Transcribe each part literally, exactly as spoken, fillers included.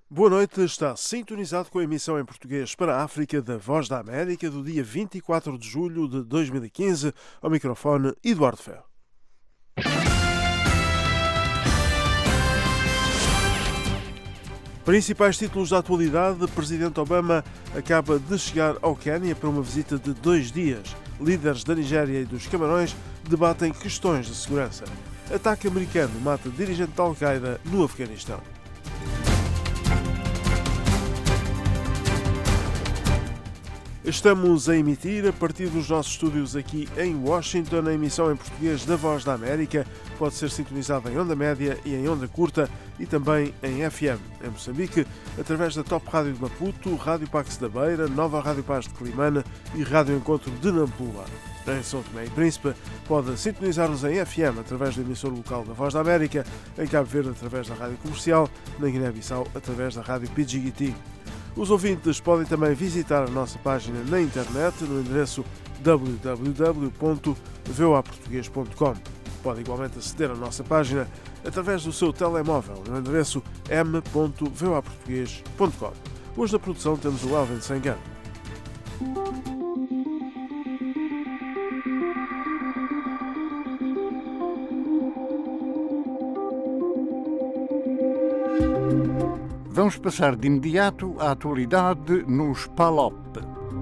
Boa noite, está sintonizado com a emissão em português para a África da Voz da América do dia vinte e quatro de julho de dois mil e quinze. Ao microfone, Eduardo Ferro. Principais títulos da atualidade: Presidente Obama acaba de chegar ao Quênia para uma visita de dois dias. Líderes da Nigéria e dos Camarões debatem questões de segurança. Ataque americano mata dirigente da Al-Qaeda no Afeganistão. Estamos a emitir a partir dos nossos estúdios aqui em Washington. A emissão em português da Voz da América pode ser sintonizada em onda média e em onda curta e também em F M. Em Moçambique, através da Top Rádio de Maputo, Rádio Pax da Beira, Nova Rádio Paz de Climane e Rádio Encontro de Nampula. Em São Tomé e Príncipe, pode sintonizar-nos em F M através do emissor local da Voz da América, em Cabo Verde através da Rádio Comercial, na Guiné-Bissau através da Rádio Pidjigiti. Os ouvintes podem também visitar a nossa página na internet no endereço w w w ponto v o a português ponto com. Pode igualmente aceder à nossa página através do seu telemóvel no endereço m ponto v o a português ponto com. Hoje na produção temos o Alvin Sengan. Vamos passar de imediato à atualidade nos P A L O P.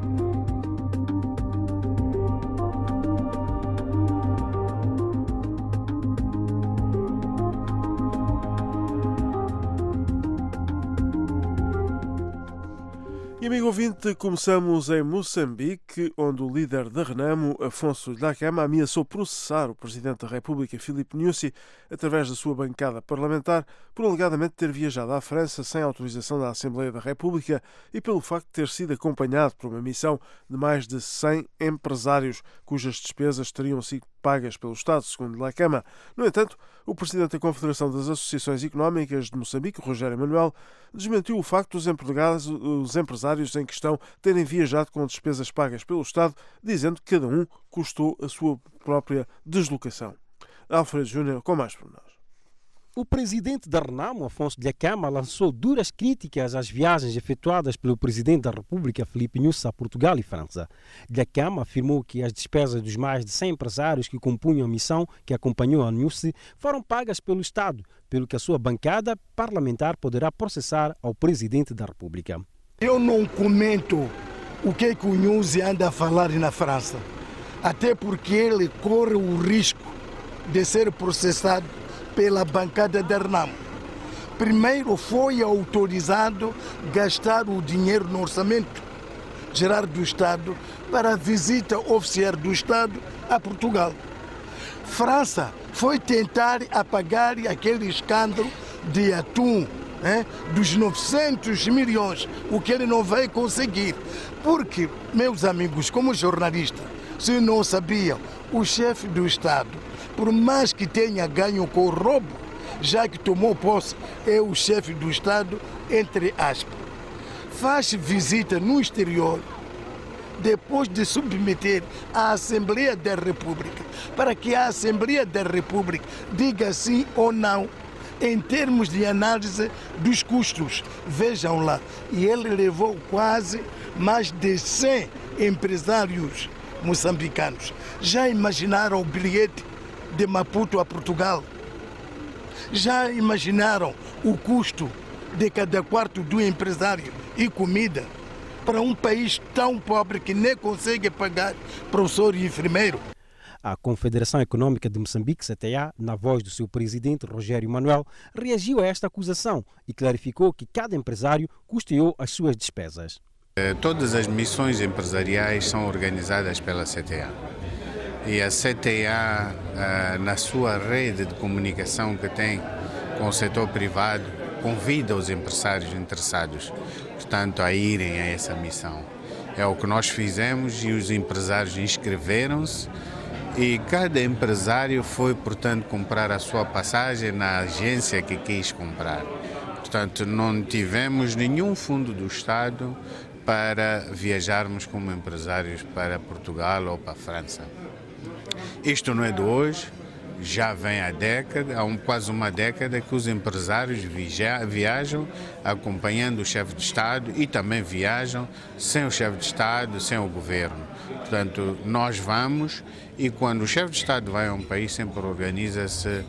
E amigo ouvinte, começamos em Moçambique, onde o líder da Renamo, Afonso Dhlakama, ameaçou processar o Presidente da República, Filipe Nyusi, através da sua bancada parlamentar, por alegadamente ter viajado à França sem autorização da Assembleia da República e pelo facto de ter sido acompanhado por uma missão de mais de cem empresários, cujas despesas teriam sido pagas pelo Estado, segundo Dhlakama. No entanto, o Presidente da Confederação das Associações Económicas de Moçambique, Rogério Manuel, desmentiu o facto dos empregados, os empresários em questão terem viajado com despesas pagas pelo Estado, dizendo que cada um custou a sua própria deslocação. Alfredo Júnior com mais pormenores. O presidente da Renamo, Afonso Dhlakama, lançou duras críticas às viagens efetuadas pelo presidente da República, Filipe Nyusi, a Portugal e França. Dhlakama afirmou que as despesas dos mais de cem empresários que compunham a missão que acompanhou a Nyusi foram pagas pelo Estado, pelo que a sua bancada parlamentar poderá processar ao presidente da República. Eu não comento o que, é que o Nyusi anda a falar na França, até porque ele corre o risco de ser processado pela bancada da Renamo. Primeiro foi autorizado gastar o dinheiro no orçamento geral do Estado para a visita oficial do Estado a Portugal. França foi tentar apagar aquele escândalo de atum, né, dos novecentos milhões, o que ele não vai conseguir. Porque, meus amigos, como jornalista, se não sabiam, o chefe do Estado, por mais que tenha ganho com o roubo, já que tomou posse, é o chefe do Estado, entre aspas. Faz visita no exterior, depois de submeter à Assembleia da República, para que a Assembleia da República diga sim ou não, em termos de análise dos custos. Vejam lá, e ele levou quase mais de cem empresários moçambicanos. Já imaginaram o bilhete de Maputo a Portugal? Já imaginaram o custo de cada quarto do empresário e comida para um país tão pobre que nem consegue pagar professor e enfermeiro? A Confederação Econômica de Moçambique, C T A, na voz do seu presidente Rogério Manuel, reagiu a esta acusação e clarificou que cada empresário custeou as suas despesas. Todas as missões empresariais são organizadas pela C T A. E a C T A, na sua rede de comunicação que tem com o setor privado, convida os empresários interessados, portanto, a irem a essa missão. É o que nós fizemos e os empresários inscreveram-se e cada empresário foi, portanto, comprar a sua passagem na agência que quis comprar. Portanto, não tivemos nenhum fundo do Estado para viajarmos como empresários para Portugal ou para a França. Isto não é de hoje, já vem há década, há um, quase uma década que os empresários via, viajam acompanhando o chefe de Estado e também viajam sem o chefe de Estado, sem o governo. Portanto, nós vamos e quando o chefe de Estado vai a um país sempre organiza-se uh,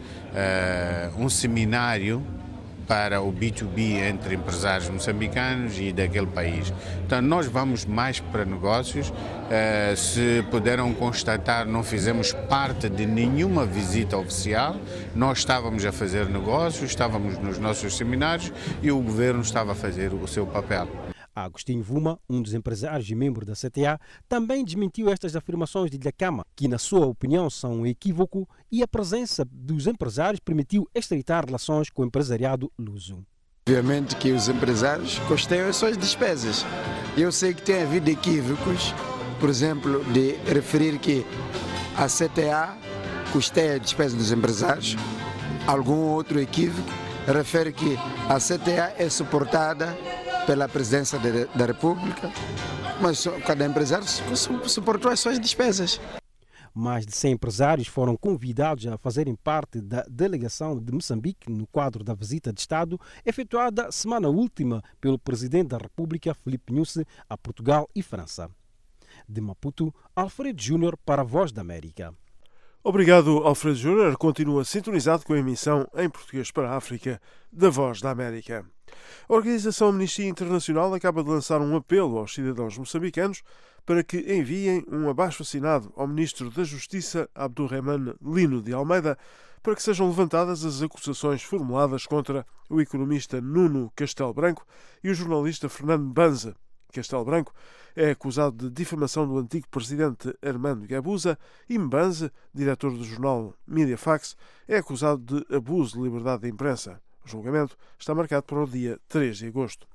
um seminário para o B dois B entre empresários moçambicanos e daquele país. Então, nós vamos mais para negócios. Uh, se puderam constatar, não fizemos parte de nenhuma visita oficial. Nós estávamos a fazer negócios, estávamos nos nossos seminários e o governo estava a fazer o seu papel. Agostinho Vuma, um dos empresários e membro da C T A, também desmentiu estas afirmações de Dhlakama, que na sua opinião são um equívoco, e a presença dos empresários permitiu estreitar relações com o empresariado luso. Obviamente que os empresários custeiam as suas despesas. Eu sei que tem havido equívocos, por exemplo, de referir que a C T A custeia a despesa dos empresários. Algum outro equívoco refere que a C T A é suportada pela presidência de, da República, mas cada empresário suportou as suas despesas. Mais de cem empresários foram convidados a fazerem parte da delegação de Moçambique no quadro da visita de Estado efetuada semana última pelo presidente da República, Filipe Nyusi, a Portugal e França. De Maputo, Alfredo Júnior para a Voz da América. Obrigado, Alfredo Júnior. Continua sintonizado com a emissão em português para a África da Voz da América. A Organização Amnistia Internacional acaba de lançar um apelo aos cidadãos moçambicanos para que enviem um abaixo-assinado ao Ministro da Justiça, Abdurrahman Lino de Almeida, para que sejam levantadas as acusações formuladas contra o economista Nuno Castelo Branco e o jornalista Fernando Banza. Castelo Branco é acusado de difamação do antigo presidente Armando Guebuza e Mbanza, diretor do jornal Mediafax, é acusado de abuso de liberdade de imprensa. O julgamento está marcado para o dia três de agosto.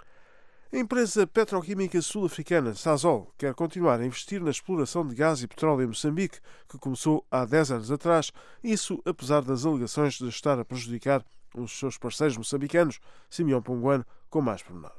A empresa petroquímica sul-africana Sasol quer continuar a investir na exploração de gás e petróleo em Moçambique, que começou há dez anos atrás, isso apesar das alegações de estar a prejudicar os seus parceiros moçambicanos. Simeão Ponguano com mais pormenores.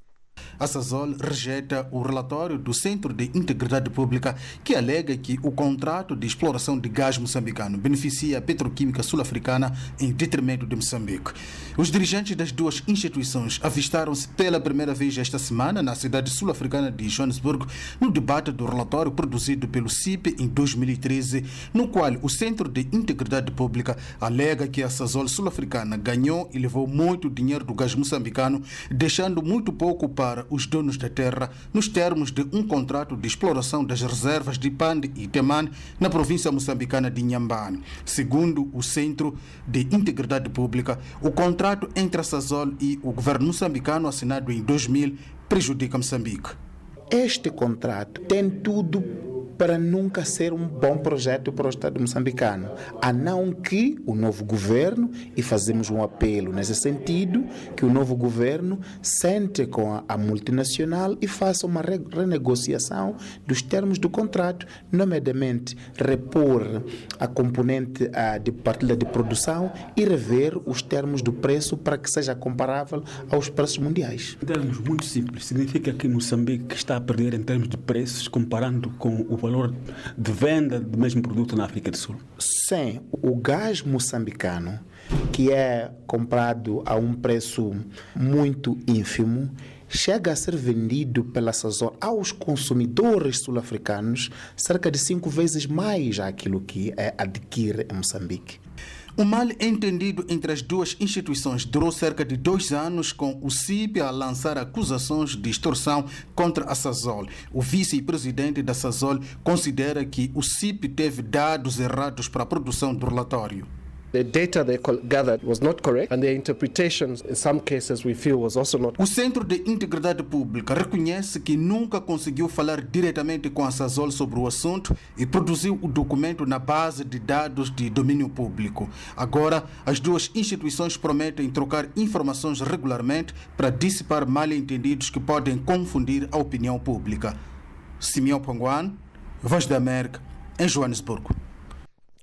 A Sasol rejeita o relatório do Centro de Integridade Pública que alega que o contrato de exploração de gás moçambicano beneficia a petroquímica sul-africana em detrimento de Moçambique. Os dirigentes das duas instituições avistaram-se pela primeira vez esta semana na cidade sul-africana de Joanesburgo no debate do relatório produzido pelo C I P em dois mil e treze, no qual o Centro de Integridade Pública alega que a Sasol sul-africana ganhou e levou muito dinheiro do gás moçambicano, deixando muito pouco para os donos da terra, nos termos de um contrato de exploração das reservas de Pande e Temane na província moçambicana de Inhambane. Segundo o Centro de Integridade Pública, o contrato entre a Sasol e o governo moçambicano assinado em dois mil prejudica Moçambique. Este contrato tem tudo para nunca ser um bom projeto para o Estado moçambicano, a não que o novo governo, e fazemos um apelo nesse sentido, que o novo governo sente com a, a multinacional e faça uma re, renegociação dos termos do contrato, nomeadamente repor a componente a, de partilha de produção e rever os termos do preço para que seja comparável aos preços mundiais. Em termos muito simples, significa que Moçambique está a perder em termos de preços comparando com o valor de venda do mesmo produto na África do Sul? Sim, o gás moçambicano, que é comprado a um preço muito ínfimo, chega a ser vendido pela Sasol aos consumidores sul-africanos cerca de cinco vezes mais aquilo que é adquire em Moçambique. O mal-entendido entre as duas instituições durou cerca de dois anos, com o C I P a lançar acusações de extorsão contra a Sasol. O vice-presidente da Sasol considera que o C I P teve dados errados para a produção do relatório. The data they gathered was not correct and the interpretations in some cases we feel was also not. O Centro de Integridade Pública reconhece que nunca conseguiu falar diretamente com a Sasol sobre o assunto e produziu o documento na base de dados de domínio público. Agora, as duas instituições prometem trocar informações regularmente para dissipar mal-entendidos que podem confundir a opinião pública. Simeão Ponguano, Voz da América, em Joanesburgo.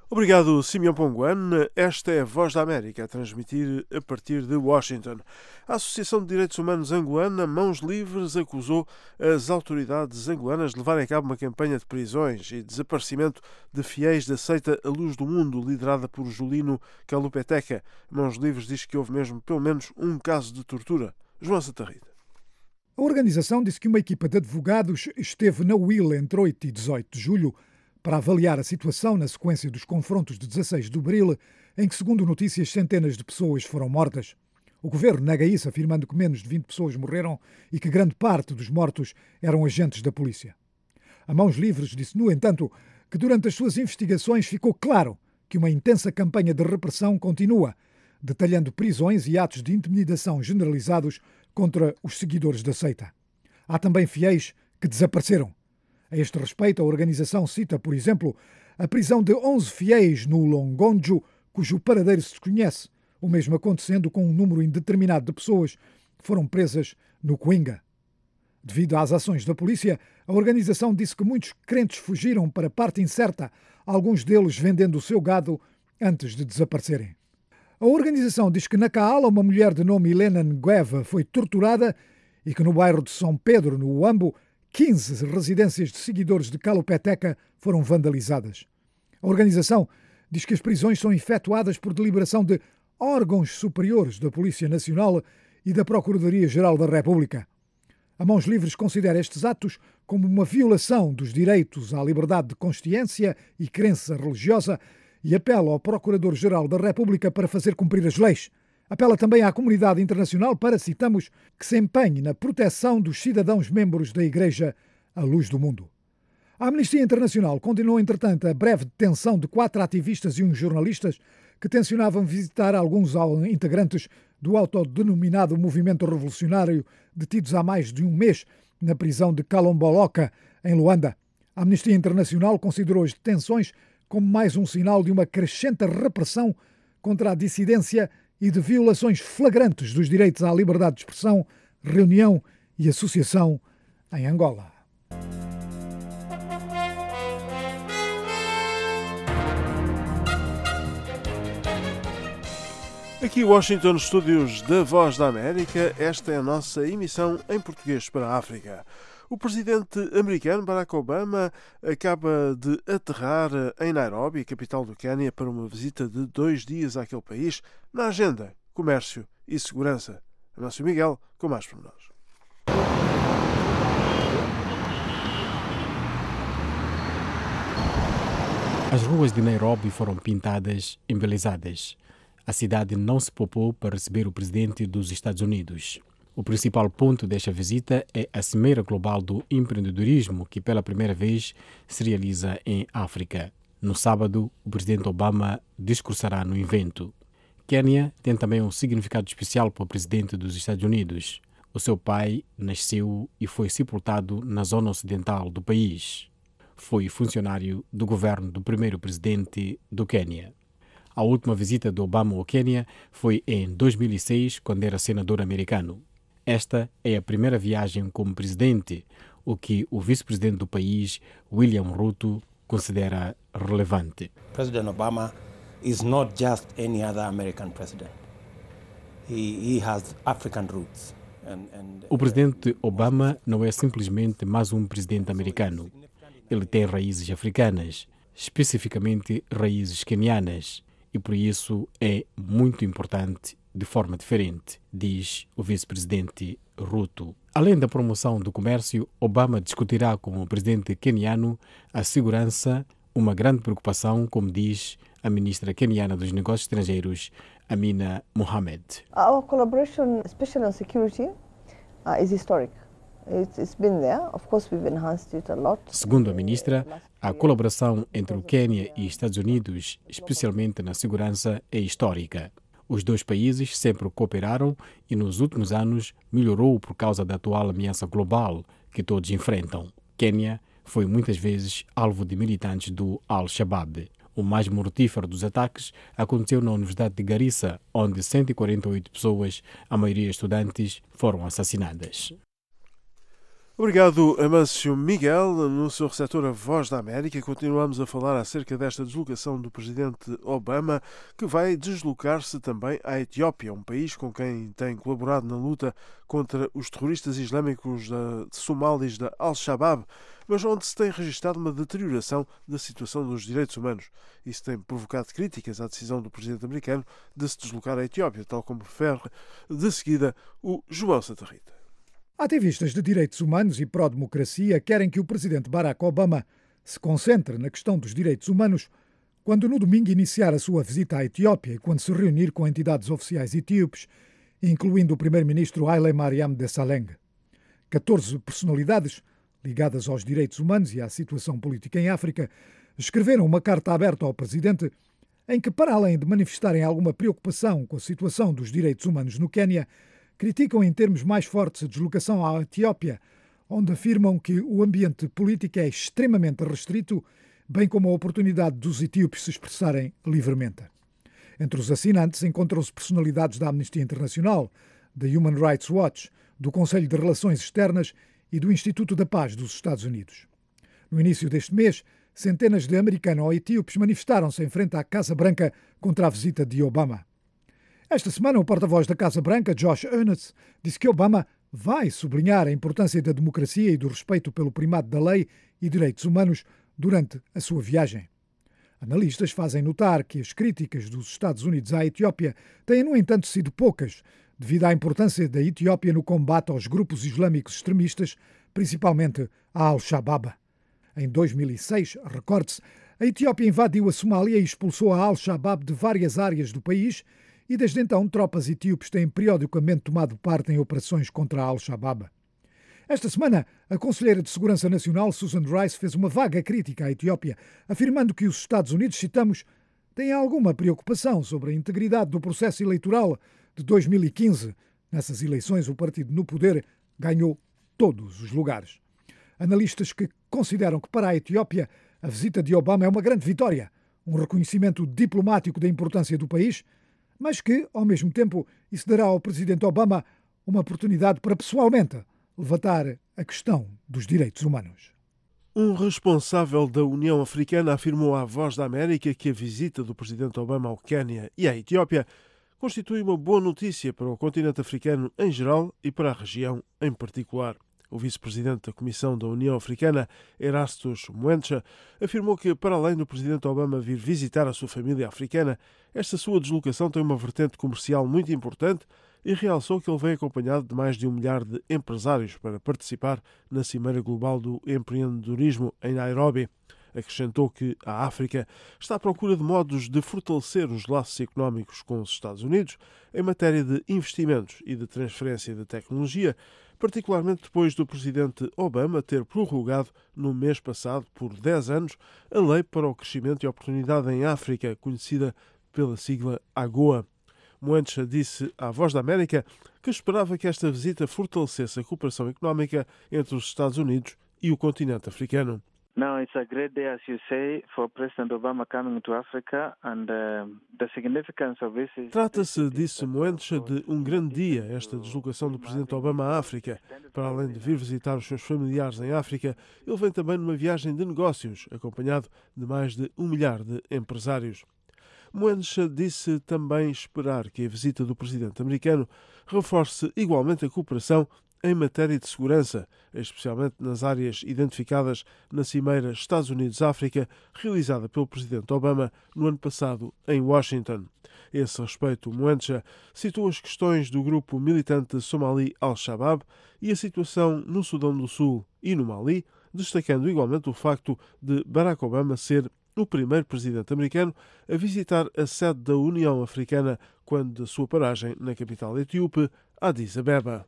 Obrigado, Simeão Ponguan. Esta é a Voz da América, a transmitir a partir de Washington. A Associação de Direitos Humanos angolana, Mãos Livres, acusou as autoridades angolanas de levarem a cabo uma campanha de prisões e desaparecimento de fiéis da seita A Luz do Mundo, liderada por Julino Calupeteca. Mãos Livres diz que houve mesmo pelo menos um caso de tortura. João Santarrita. A organização disse que uma equipa de advogados esteve na U I L entre oito e dezoito de julho para avaliar a situação na sequência dos confrontos de dezasseis de abril, em que, segundo notícias, centenas de pessoas foram mortas. O governo nega isso, afirmando que menos de vinte pessoas morreram e que grande parte dos mortos eram agentes da polícia. A Mãos Livres disse, no entanto, que durante as suas investigações ficou claro que uma intensa campanha de repressão continua, detalhando prisões e atos de intimidação generalizados contra os seguidores da seita. Há também fiéis que desapareceram. A este respeito, a organização cita, por exemplo, a prisão de onze fiéis no Longonjo, cujo paradeiro se desconhece, o mesmo acontecendo com um número indeterminado de pessoas que foram presas no Coinga. Devido às ações da polícia, a organização disse que muitos crentes fugiram para parte incerta, alguns deles vendendo o seu gado antes de desaparecerem. A organização diz que na Caala uma mulher de nome Helena Ngueva foi torturada e que no bairro de São Pedro, no Uambo, quinze residências de seguidores de Calupeteca foram vandalizadas. A organização diz que as prisões são efetuadas por deliberação de órgãos superiores da Polícia Nacional e da Procuradoria-Geral da República. A Mãos Livres considera estes atos como uma violação dos direitos à liberdade de consciência e crença religiosa e apela ao Procurador-Geral da República para fazer cumprir as leis. Apela também à comunidade internacional para, citamos, que se empenhe na proteção dos cidadãos membros da Igreja A Luz do Mundo. A Amnistia Internacional condenou, entretanto, a breve detenção de quatro ativistas e um jornalista que tencionavam visitar alguns integrantes do autodenominado movimento revolucionário detidos há mais de um mês na prisão de Kalomboloka, em Luanda. A Amnistia Internacional considerou as detenções como mais um sinal de uma crescente repressão contra a dissidência e de violações flagrantes dos direitos à liberdade de expressão, reunião e associação em Angola. Aqui Washington, estúdios da Voz da América, esta é a nossa emissão em português para a África. O presidente americano Barack Obama acaba de aterrar em Nairobi, capital do Quênia, para uma visita de dois dias àquele país, na agenda comércio e segurança. Amácio Miguel, com mais pormenores. As ruas de Nairobi foram pintadas, embelezadas. A cidade não se poupou para receber o presidente dos Estados Unidos. O principal ponto desta visita é a Cimeira Global do Empreendedorismo, que pela primeira vez se realiza em África. No sábado, o presidente Obama discursará no evento. Quênia tem também um significado especial para o presidente dos Estados Unidos. O seu pai nasceu e foi sepultado na zona ocidental do país. Foi funcionário do governo do primeiro presidente do Quênia. A última visita de Obama ao Quênia foi em dois mil e seis, quando era senador americano. Esta é a primeira viagem como presidente, o que o vice-presidente do país, William Ruto, considera relevante. President Obama is not just any other American president. He, he has African roots. And, and, o presidente Obama não é simplesmente mais um presidente americano. Ele tem raízes africanas, especificamente raízes quenianas, e por isso é muito importante de forma diferente, diz o vice-presidente Ruto. Além da promoção do comércio, Obama discutirá com o presidente queniano a segurança, uma grande preocupação, como diz a ministra queniana dos Negócios Estrangeiros, Amina Mohamed. Our collaboration, especially on security, uh, is historic. It's, it's been there. Of course, we've enhanced it a lot. Segundo a ministra, a colaboração entre o Quênia e Estados Unidos, especialmente na segurança, é histórica. Os dois países sempre cooperaram e nos últimos anos melhorou por causa da atual ameaça global que todos enfrentam. Quênia foi muitas vezes alvo de militantes do Al-Shabaab. O mais mortífero dos ataques aconteceu na Universidade de Garissa, onde cento e quarenta e oito pessoas, a maioria estudantes, foram assassinadas. Obrigado, Amâncio Miguel. No seu receptor A Voz da América, continuamos a falar acerca desta deslocação do presidente Obama, que vai deslocar-se também à Etiópia, um país com quem tem colaborado na luta contra os terroristas islâmicos da, somalis da Al-Shabaab, mas onde se tem registrado uma deterioração da situação dos direitos humanos. Isso tem provocado críticas à decisão do presidente americano de se deslocar à Etiópia, tal como refere de seguida o João Santa Rita. Ativistas de direitos humanos e pró-democracia querem que o presidente Barack Obama se concentre na questão dos direitos humanos quando no domingo iniciar a sua visita à Etiópia e quando se reunir com entidades oficiais etíopes, incluindo o primeiro-ministro Haile Mariam Desalegn. catorze personalidades ligadas aos direitos humanos e à situação política em África escreveram uma carta aberta ao presidente em que, para além de manifestarem alguma preocupação com a situação dos direitos humanos no Quênia, criticam em termos mais fortes a deslocação à Etiópia, onde afirmam que o ambiente político é extremamente restrito, bem como a oportunidade dos etíopes se expressarem livremente. Entre os assinantes encontram-se personalidades da Amnistia Internacional, da Human Rights Watch, do Conselho de Relações Externas e do Instituto da Paz dos Estados Unidos. No início deste mês, centenas de americano-etíopes manifestaram-se em frente à Casa Branca contra a visita de Obama. Esta semana, o porta-voz da Casa Branca, Josh Earnest, disse que Obama vai sublinhar a importância da democracia e do respeito pelo primado da lei e direitos humanos durante a sua viagem. Analistas fazem notar que as críticas dos Estados Unidos à Etiópia têm, no entanto, sido poucas, devido à importância da Etiópia no combate aos grupos islâmicos extremistas, principalmente a Al-Shabaab. Em dois mil e seis, recorde-se, a Etiópia invadiu a Somália e expulsou a Al-Shabaab de várias áreas do país, e desde então tropas etíopes têm periodicamente tomado parte em operações contra a Al-Shabaab. Esta semana, a Conselheira de Segurança Nacional, Susan Rice, fez uma vaga crítica à Etiópia, afirmando que os Estados Unidos, citamos, têm alguma preocupação sobre a integridade do processo eleitoral de dois mil e quinze. Nessas eleições, o partido no poder ganhou todos os lugares. Analistas que consideram que para a Etiópia a visita de Obama é uma grande vitória, um reconhecimento diplomático da importância do país, mas que, ao mesmo tempo, isso dará ao presidente Obama uma oportunidade para, pessoalmente, levantar a questão dos direitos humanos. Um responsável da União Africana afirmou à Voz da América que a visita do presidente Obama ao Quênia e à Etiópia constitui uma boa notícia para o continente africano em geral e para a região em particular. O vice-presidente da Comissão da União Africana, Erastus Muencha, afirmou que, para além do presidente Obama vir visitar a sua família africana, esta sua deslocação tem uma vertente comercial muito importante e realçou que ele vem acompanhado de mais de um milhar de empresários para participar na Cimeira Global do Empreendedorismo em Nairobi. Acrescentou que a África está à procura de modos de fortalecer os laços económicos com os Estados Unidos em matéria de investimentos e de transferência de tecnologia, particularmente depois do presidente Obama ter prorrogado no mês passado, por dez anos, a Lei para o Crescimento e Oportunidade em África, conhecida pela sigla AGOA. Muencha disse à Voz da América que esperava que esta visita fortalecesse a cooperação económica entre os Estados Unidos e o continente africano. Now it's a great day, as you say, for President Obama coming to Africa, and uh, the significance of this is... Trata-se, disse Muencha, de um grande dia, esta deslocação do presidente Obama à África. Para além de vir visitar os seus familiares em África, ele vem também numa viagem de negócios, acompanhado de mais de um milhar de empresários. Muencha disse também esperar que a visita do presidente americano reforce igualmente a cooperação em matéria de segurança, especialmente nas áreas identificadas na Cimeira Estados Unidos-África, realizada pelo presidente Obama no ano passado em Washington. A esse respeito, Muencha citou as questões do grupo militante somali Al-Shabaab e a situação no Sudão do Sul e no Mali, destacando igualmente o facto de Barack Obama ser o primeiro presidente americano a visitar a sede da União Africana quando da sua paragem na capital etíope, Addis Abeba.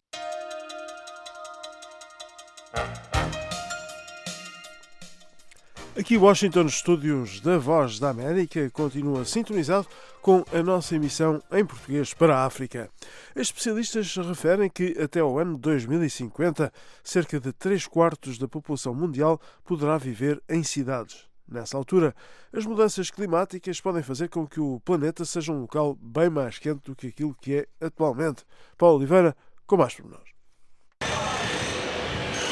Aqui Washington, estúdios da Voz da América, continua sintonizado com a nossa emissão em português para a África. Especialistas referem que até ao ano dois mil e cinquenta, cerca de três quartos da população mundial poderá viver em cidades. Nessa altura, as mudanças climáticas podem fazer com que o planeta seja um local bem mais quente do que aquilo que é atualmente. Paulo Oliveira, com mais pormenores.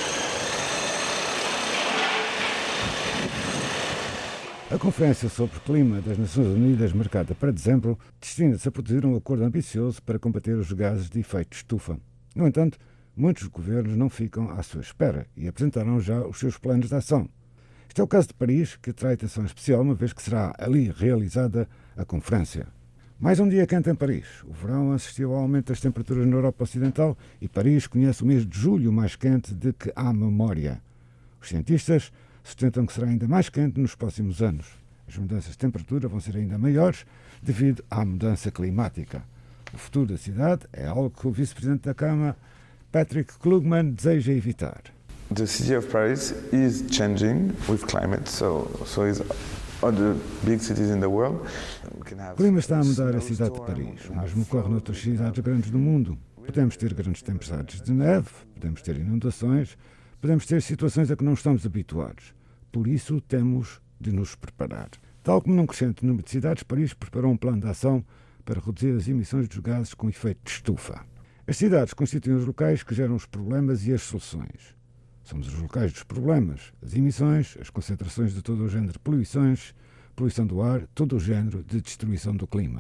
A Conferência sobre o Clima das Nações Unidas, marcada para dezembro, destina-se a produzir um acordo ambicioso para combater os gases de efeito estufa. No entanto, muitos governos não ficam à sua espera e apresentaram já os seus planos de ação. Este é o caso de Paris, que atrai atenção especial, uma vez que será ali realizada a conferência. Mais um dia quente em Paris. O verão assistiu ao aumento das temperaturas na Europa Ocidental e Paris conhece o mês de julho mais quente de que há memória. Os cientistas sustentam que será ainda mais quente nos próximos anos. As mudanças de temperatura vão ser ainda maiores devido à mudança climática. O futuro da cidade é algo que o vice-presidente da Câmara, Patrick Klugman, deseja evitar. The city of Paris is changing with climate, so so is other big cities in the world. O clima está a mudar a cidade de Paris. O mesmo ocorre noutras cidades grandes do mundo. Podemos ter grandes tempestades de neve, podemos ter inundações, podemos ter situações a que não estamos habituados. Por isso, temos de nos preparar. Tal como num crescente número de cidades, Paris preparou um plano de ação para reduzir as emissões dos gases com efeito de estufa. As cidades constituem os locais que geram os problemas e as soluções. Somos os locais dos problemas, as emissões, as concentrações de todo o género de poluições, poluição do ar, todo o género de destruição do clima.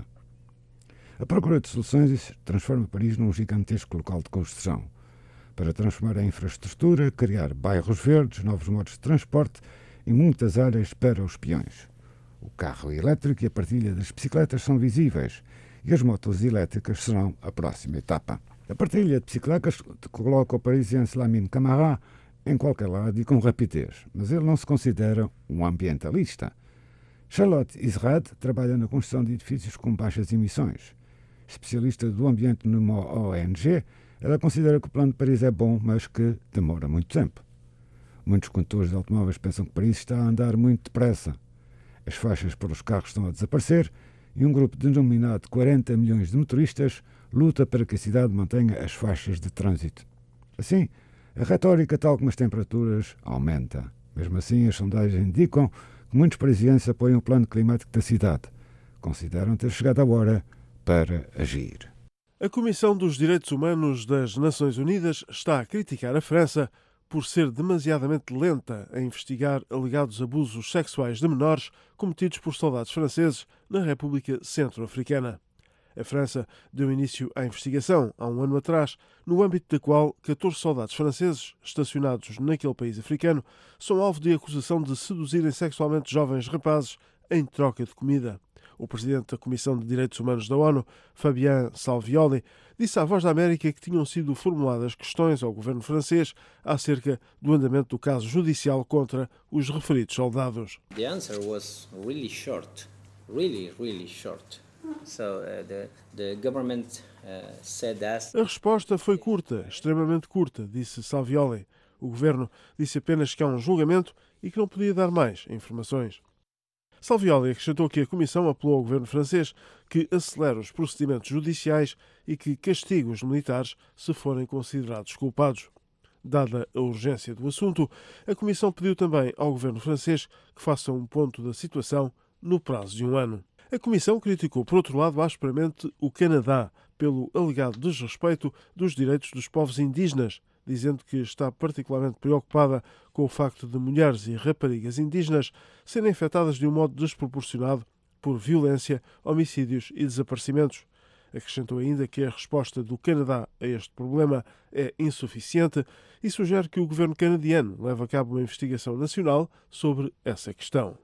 A procura de soluções transforma Paris num gigantesco local de construção. Para transformar a infraestrutura, criar bairros verdes, novos modos de transporte e muitas áreas para os peões. O carro elétrico e a partilha das bicicletas são visíveis e as motos elétricas serão a próxima etapa. A partilha de bicicletas coloca o parisiense Lamine Camara em qualquer lado e com rapidez, mas ele não se considera um ambientalista. Charlotte Israd trabalha na construção de edifícios com baixas emissões. Especialista do ambiente numa O N G, ela considera que o plano de Paris é bom, mas que demora muito tempo. Muitos condutores de automóveis pensam que Paris está a andar muito depressa. As faixas para os carros estão a desaparecer e um grupo denominado quarenta milhões de motoristas luta para que a cidade mantenha as faixas de trânsito. Assim, a retórica, tal como as temperaturas, aumenta. Mesmo assim, as sondagens indicam que muitos parisienses apoiam o plano climático da cidade. Consideram ter chegado a hora para agir. A Comissão dos Direitos Humanos das Nações Unidas está a criticar a França por ser demasiadamente lenta a investigar alegados abusos sexuais de menores cometidos por soldados franceses na República Centro-Africana. A França deu início à investigação há um ano atrás, no âmbito da qual catorze soldados franceses estacionados naquele país africano são alvo de acusação de seduzirem sexualmente jovens rapazes em troca de comida. O presidente da Comissão de Direitos Humanos da ONU, Fabien Salvioli, disse à Voz da América que tinham sido formuladas questões ao governo francês acerca do andamento do caso judicial contra os referidos soldados. The answer was really short, really, really short. So, uh, the, the government, uh, said as... A resposta foi curta, extremamente curta, disse Salvioli. O governo disse apenas que há um julgamento e que não podia dar mais informações. Salvioli acrescentou que a Comissão apelou ao governo francês que acelere os procedimentos judiciais e que castigue os militares se forem considerados culpados. Dada a urgência do assunto, a Comissão pediu também ao governo francês que faça um ponto da situação no prazo de um ano. A Comissão criticou, por outro lado, asperamente o Canadá pelo alegado desrespeito dos direitos dos povos indígenas, dizendo que está particularmente preocupada com o facto de mulheres e raparigas indígenas serem afetadas de um modo desproporcionado por violência, homicídios e desaparecimentos. Acrescentou ainda que a resposta do Canadá a este problema é insuficiente e sugere que o governo canadiano leve a cabo uma investigação nacional sobre essa questão.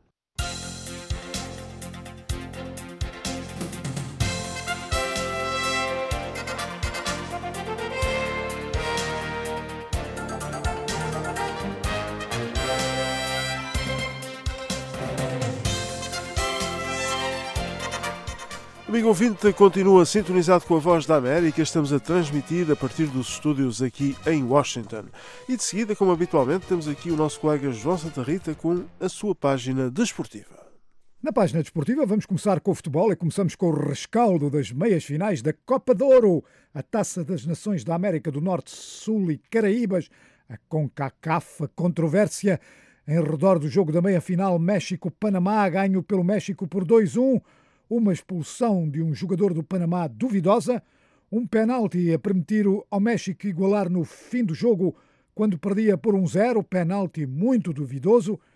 Amigo ouvinte, continua sintonizado com a Voz da América. Estamos a transmitir a partir dos estúdios aqui em Washington. E de seguida, como habitualmente, temos aqui o nosso colega João Santa Rita com a sua página desportiva. Na página desportiva vamos começar com o futebol e começamos com o rescaldo das meias finais da Copa de Ouro, a Taça das Nações da América do Norte, Sul e Caraíbas, a CONCACAF, a controvérsia em redor do jogo da meia-final México-Panamá, ganho pelo México por dois a um, uma expulsão de um jogador do Panamá duvidosa, um penalti a permitir ao México igualar no fim do jogo quando perdia por um zero, penalti muito duvidoso,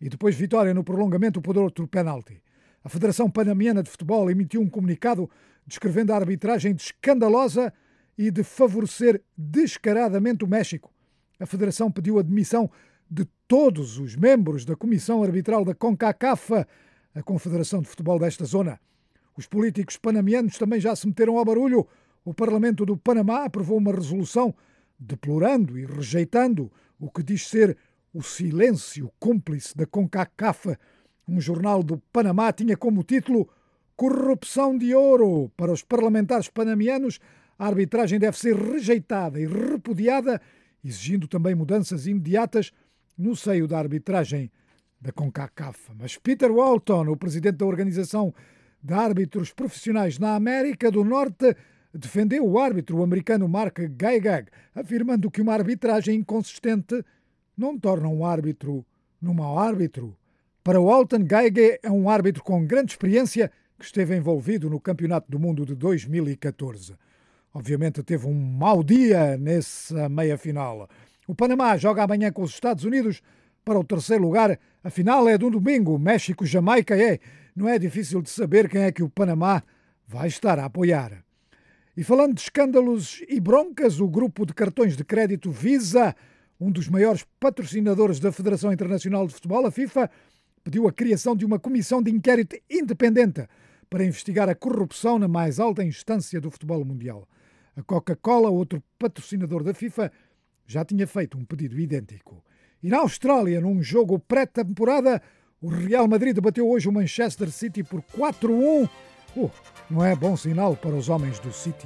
e depois vitória no prolongamento por outro penalti. A Federação Panamaniana de Futebol emitiu um comunicado descrevendo a arbitragem de escandalosa e de favorecer descaradamente o México. A Federação pediu a demissão de todos os membros da Comissão Arbitral da CONCACAF, a Confederação de Futebol desta zona. Os políticos panamianos também já se meteram ao barulho. O Parlamento do Panamá aprovou uma resolução deplorando e rejeitando o que diz ser o silêncio cúmplice da CONCACAF. Um jornal do Panamá tinha como título Corrupção de Ouro. Para os parlamentares panamianos, a arbitragem deve ser rejeitada e repudiada, exigindo também mudanças imediatas no seio da arbitragem da CONCACAF. Mas Peter Walton, o presidente da Organização de Árbitros Profissionais na América do Norte, defendeu o árbitro americano Mark Geigag, afirmando que uma arbitragem inconsistente não torna um árbitro num mau árbitro. Para Walton, Geigag é um árbitro com grande experiência que esteve envolvido no Campeonato do Mundo de dois mil e catorze. Obviamente teve um mau dia nessa meia-final. O Panamá joga amanhã com os Estados Unidos para o terceiro lugar. A final é de um domingo. México-Jamaica é. Não é difícil de saber quem é que o Panamá vai estar a apoiar. E falando de escândalos e broncas, o grupo de cartões de crédito Visa, um dos maiores patrocinadores da Federação Internacional de Futebol, a FIFA, pediu a criação de uma comissão de inquérito independente para investigar a corrupção na mais alta instância do futebol mundial. A Coca-Cola, outro patrocinador da FIFA, já tinha feito um pedido idêntico. E na Austrália, num jogo pré-temporada, o Real Madrid bateu hoje o Manchester City por quatro a um. Oh, não é bom sinal para os homens do City.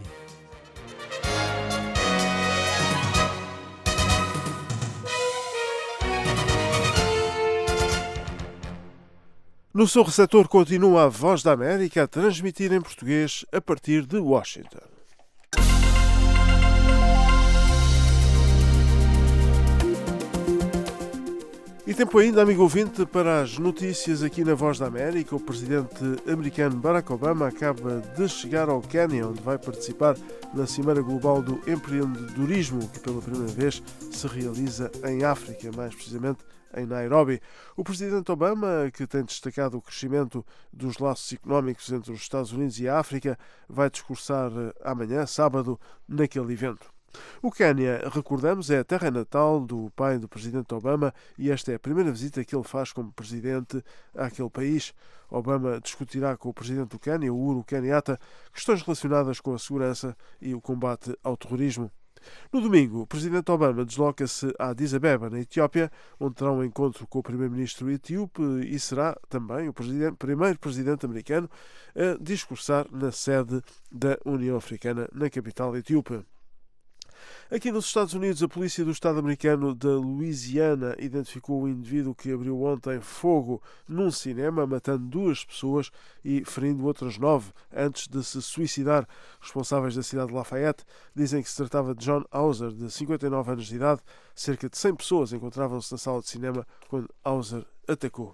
No seu receptor continua a Voz da América a transmitir em português a partir de Washington. E tempo ainda, amigo ouvinte, para as notícias aqui na Voz da América. O presidente americano Barack Obama acaba de chegar ao Quênia, onde vai participar na Cimeira Global do Empreendedorismo, que pela primeira vez se realiza em África, mais precisamente em Nairobi. O presidente Obama, que tem destacado o crescimento dos laços económicos entre os Estados Unidos e a África, vai discursar amanhã, sábado, naquele evento. O Quênia, recordamos, é a terra natal do pai do presidente Obama e esta é a primeira visita que ele faz como presidente àquele país. Obama discutirá com o presidente do Quênia, Uhuru Kenyatta, questões relacionadas com a segurança e o combate ao terrorismo. No domingo, o presidente Obama desloca-se a Addis Abeba, na Etiópia, onde terá um encontro com o primeiro-ministro etíope e será também o presidente, primeiro presidente americano a discursar na sede da União Africana, na capital etíope. Aqui nos Estados Unidos, a polícia do estado americano da Louisiana identificou o indivíduo que abriu ontem fogo num cinema, matando duas pessoas e ferindo outras nove antes de se suicidar. Responsáveis da cidade de Lafayette dizem que se tratava de John Hauser, de cinquenta e nove anos de idade. Cerca de cem pessoas encontravam-se na sala de cinema quando Hauser atacou.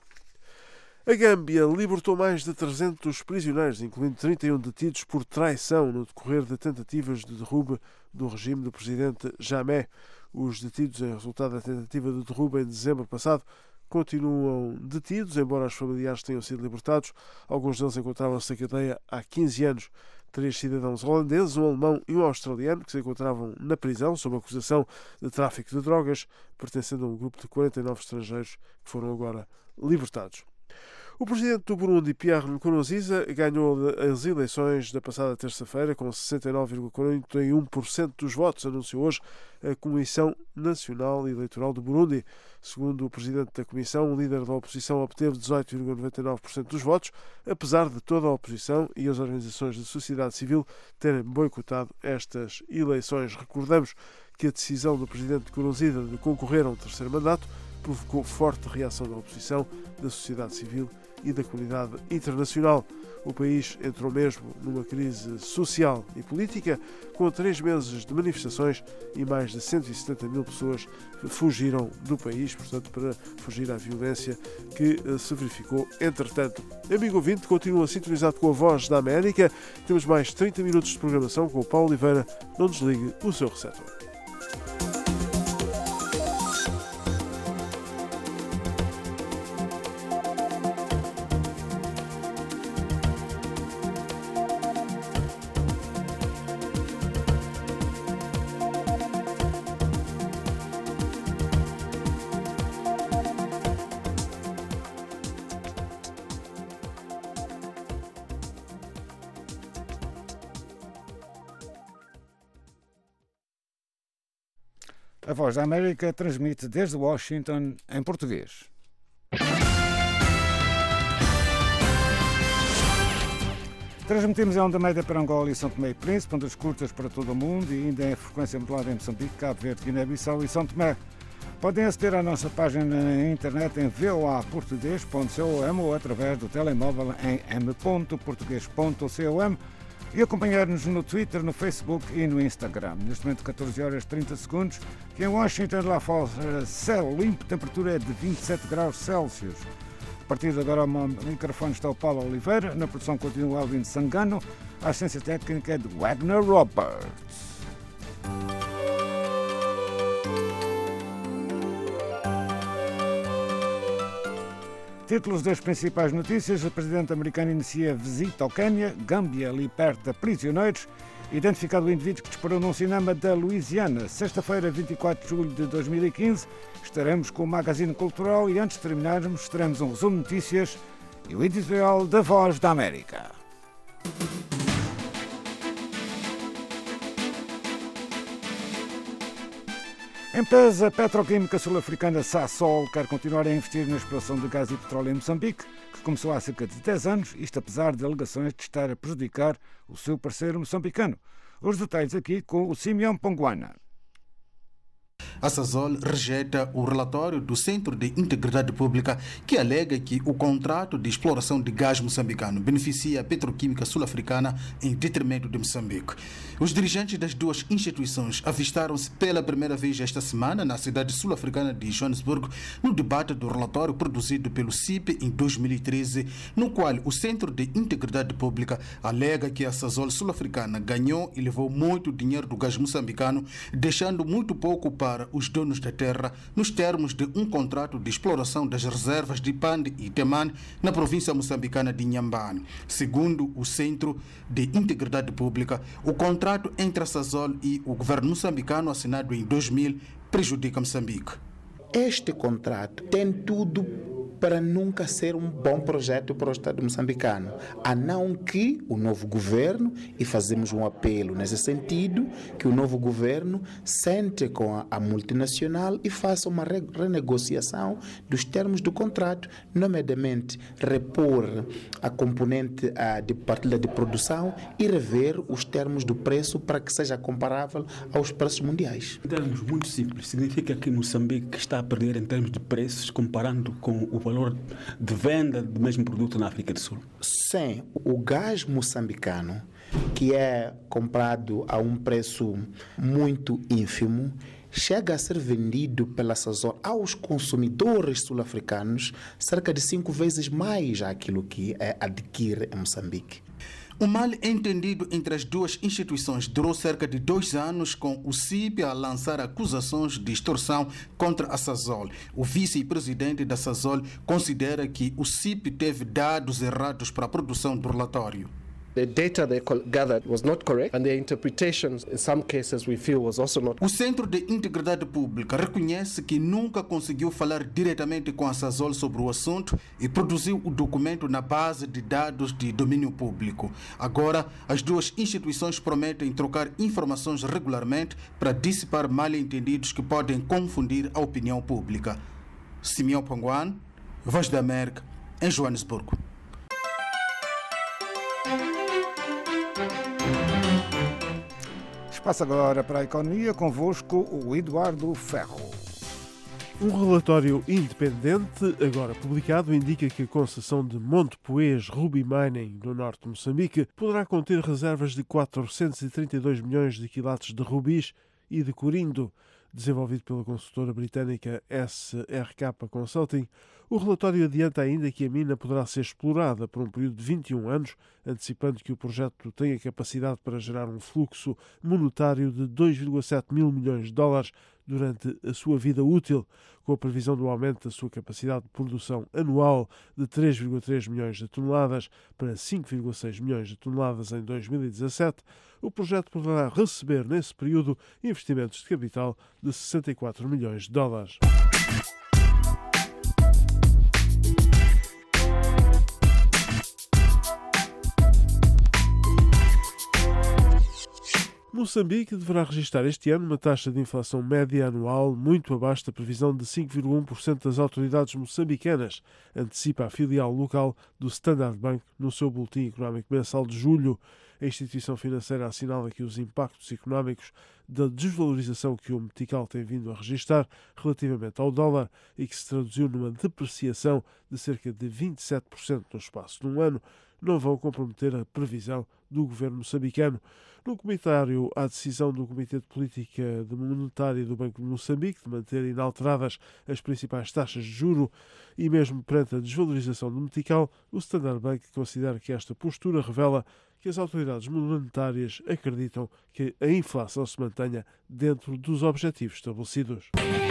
A Gâmbia libertou mais de trezentos prisioneiros, incluindo trinta e um detidos por traição no decorrer de tentativas de derrube do regime do presidente Jammeh. Os detidos em resultado da tentativa de derrube em dezembro passado continuam detidos, embora os familiares tenham sido libertados. Alguns deles encontravam-se na cadeia há quinze anos. Três cidadãos holandeses, um alemão e um australiano, que se encontravam na prisão sob acusação de tráfico de drogas, pertencendo a um grupo de quarenta e nove estrangeiros que foram agora libertados. O presidente do Burundi, Pierre Nkurunziza, ganhou as eleições da passada terça-feira com sessenta e nove vírgula quarenta e um por cento dos votos, anunciou hoje a Comissão Nacional Eleitoral do Burundi. Segundo o presidente da Comissão, o líder da oposição obteve dezoito vírgula noventa e nove por cento dos votos, apesar de toda a oposição e as organizações da sociedade civil terem boicotado estas eleições. Recordamos que a decisão do presidente Nkurunziza de concorrer a um terceiro mandato provocou forte reação da oposição, da sociedade civil e da comunidade internacional. O país entrou mesmo numa crise social e política, com três meses de manifestações e mais de cento e setenta mil pessoas fugiram do país, portanto, para fugir à violência que se verificou entretanto. Amigo ouvinte, continua sintonizado com a Voz da América. Temos mais trinta minutos de programação com o Paulo Oliveira. Não desligue o seu receptor. A Voz da América transmite desde Washington em português. Transmitimos em onda média para Angola e São Tomé e Príncipe, ondas curtas para todo o mundo e ainda em frequência modulada em Moçambique, Cabo Verde, Guiné-Bissau e São Tomé. Podem aceder à nossa página na internet em voa português ponto com ou através do telemóvel em m ponto português ponto com e acompanhar-nos no Twitter, no Facebook e no Instagram. Neste momento, catorze horas e trinta segundos, que em Washington lá fora céu limpo, temperatura é de vinte e sete graus Celsius. A partir de agora, ao microfone está o Paulo Oliveira, na produção continua Alvin Sangano, a assistência técnica é de Wagner Roberts. Títulos das principais notícias. O presidente americano inicia visita ao Quênia, Gâmbia liberta prisioneiros. Identificado o indivíduo que disparou num cinema da Louisiana. Sexta-feira, vinte e quatro de julho de dois mil e quinze, estaremos com o Magazine Cultural e antes de terminarmos, teremos um resumo de notícias e o editorial da Voz da América. A empresa petroquímica sul-africana Sasol quer continuar a investir na exploração de gás e petróleo em Moçambique, que começou há cerca de dez anos, isto apesar de alegações de estar a prejudicar o seu parceiro moçambicano. Os detalhes aqui com o Simeão Ponguana. A Sasol rejeita o relatório do Centro de Integridade Pública que alega que o contrato de exploração de gás moçambicano beneficia a petroquímica sul-africana em detrimento de Moçambique. Os dirigentes das duas instituições avistaram-se pela primeira vez esta semana na cidade sul-africana de Joanesburgo no debate do relatório produzido pelo C I P em dois mil e treze, no qual o Centro de Integridade Pública alega que a Sasol sul-africana ganhou e levou muito dinheiro do gás moçambicano, deixando muito pouco para os donos da terra, nos termos de um contrato de exploração das reservas de Pande e Temane, na província moçambicana de Inhambane. Segundo o Centro de Integridade Pública, o contrato entre a Sasol e o governo moçambicano, assinado em dois mil, prejudica Moçambique. Este contrato tem tudo para nunca ser um bom projeto para o Estado moçambicano, a não que o novo governo, e fazemos um apelo nesse sentido, que o novo governo sente com a, a multinacional e faça uma re, renegociação dos termos do contrato, nomeadamente repor a componente a, de partilha de produção e rever os termos do preço para que seja comparável aos preços mundiais. Em termos muito simples, significa que Moçambique está a perder em termos de preços comparando com o valor de venda do mesmo produto na África do Sul? Sim, o gás moçambicano, que é comprado a um preço muito ínfimo, chega a ser vendido pela Sasol aos consumidores sul-africanos cerca de cinco vezes mais aquilo que é adquire em Moçambique. O mal-entendido entre as duas instituições durou cerca de dois anos, com o C I P a lançar acusações de extorsão contra a Sasol. O vice-presidente da Sasol considera que o C I P teve dados errados para a produção do relatório. The data they gathered was not correct, and their interpretations, in some cases, we feel was also not. O Centro de Integridade Pública reconhece que nunca conseguiu falar diretamente com a Sasol sobre o assunto e produziu o documento na base de dados de domínio público. Agora, as duas instituições prometem trocar informações regularmente para dissipar mal-entendidos que podem confundir a opinião pública. Simeão Ponguan, Voz da América, em Joanesburgo. Passa agora para a economia, convosco o Eduardo Ferro. Um relatório independente, agora publicado, indica que a concessão de Monte Puez Ruby Mining, no norte de Moçambique, poderá conter reservas de quatrocentos e trinta e dois milhões de quilates de rubis e de corindo. Desenvolvido pela consultora britânica S R K Consulting, o relatório adianta ainda que a mina poderá ser explorada por um período de vinte e um anos, antecipando que o projeto tem a capacidade para gerar um fluxo monetário de dois vírgula sete mil milhões de dólares durante a sua vida útil, com a previsão do aumento da sua capacidade de produção anual de três vírgula três milhões de toneladas para cinco vírgula seis milhões de toneladas em dois mil e dezassete. O projeto poderá receber, nesse período, investimentos de capital de sessenta e quatro milhões de dólares. Moçambique deverá registrar este ano uma taxa de inflação média anual muito abaixo da previsão de cinco vírgula um por cento das autoridades moçambicanas, antecipa a filial local do Standard Bank no seu boletim económico mensal de julho. A instituição financeira assinala que os impactos económicos da desvalorização que o metical tem vindo a registrar relativamente ao dólar e que se traduziu numa depreciação de cerca de vinte e sete por cento no espaço de um ano, não vão comprometer a previsão do governo moçambicano. No comentário à decisão do Comitê de Política Monetária do Banco de Moçambique de manter inalteradas as principais taxas de juro e mesmo perante a desvalorização do metical, o Standard Bank considera que esta postura revela que as autoridades monetárias acreditam que a inflação se mantenha dentro dos objetivos estabelecidos.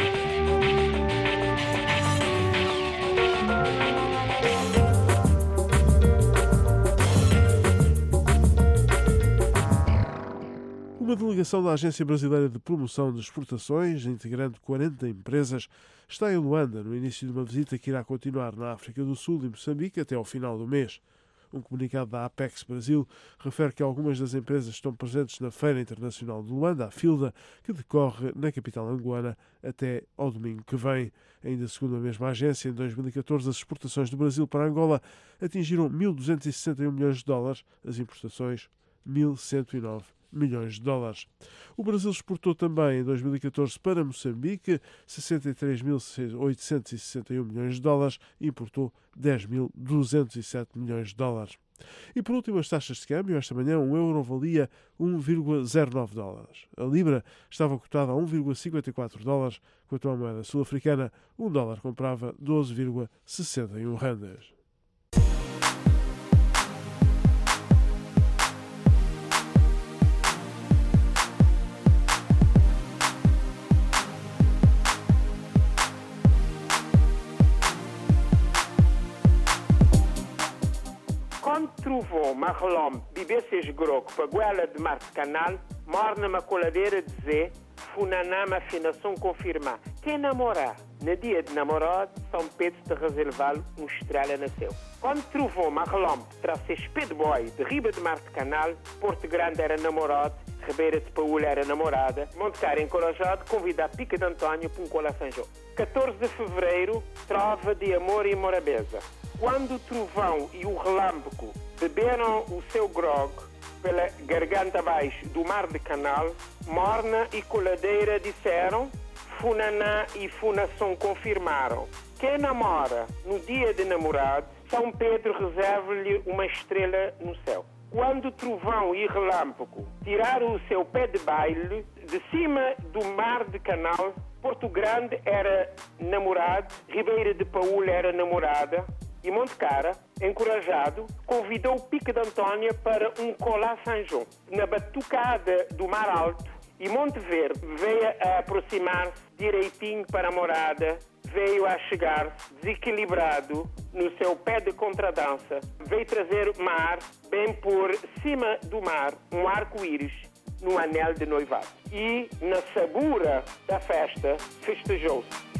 Uma delegação da Agência Brasileira de Promoção de Exportações, integrando quarenta empresas, está em Luanda no início de uma visita que irá continuar na África do Sul e Moçambique até ao final do mês. Um comunicado da Apex Brasil refere que algumas das empresas estão presentes na Feira Internacional de Luanda, a FILDA, que decorre na capital angolana até ao domingo que vem. Ainda segundo a mesma agência, em dois mil e catorze as exportações do Brasil para Angola atingiram mil duzentos e sessenta e um milhões de dólares, as importações mil cento e nove milhões de dólares. O Brasil exportou também em dois mil e catorze para Moçambique sessenta e três mil oitocentos e sessenta e um milhões de dólares e importou dez mil duzentos e sete milhões de dólares. E por último, as taxas de câmbio. Esta manhã um euro valia um vírgula zero nove dólares. A libra estava cotada a um vírgula cinquenta e quatro dólares, quanto à moeda sul-africana, um dólar comprava doze vírgula sessenta e um randas. Trovou Marlom, Bibesses Groco, Paguela de Marte Canal, morna uma coladeira de Zé, Funaná, uma afinação confirmar. Quem namorar? No dia de namorado, São Pedro de Reservalo, um estrela nasceu. Quando trovou Marlom, traçou Speed Boy, de Riba de Marte Canal, Porto Grande era namorado, Ribeira de Paúl era namorada, Montecar encorajado, convida a Pica de António para um cola São João. catorze de fevereiro, trova de amor e morabeza. Quando o trovão e o relâmpago beberam o seu grog pela garganta abaixo do mar de Canal, Morna e Coladeira disseram, Funaná e Funação confirmaram. Quem namora no dia de namorado, São Pedro reserva-lhe uma estrela no céu. Quando trovão e relâmpago tiraram o seu pé de baile, de cima do mar de Canal, Porto Grande era namorado, Ribeira de Paúl era namorada, e Montecara, encorajado, convidou o Pica de Antónia para um colá São João. Na batucada do Mar Alto, e Monteverde veio a aproximar-se direitinho para a morada, veio a chegar-se desequilibrado no seu pé de contradança, veio trazer mar bem por cima do mar, um arco-íris no anel de noivado. E na sabura da festa festejou-se.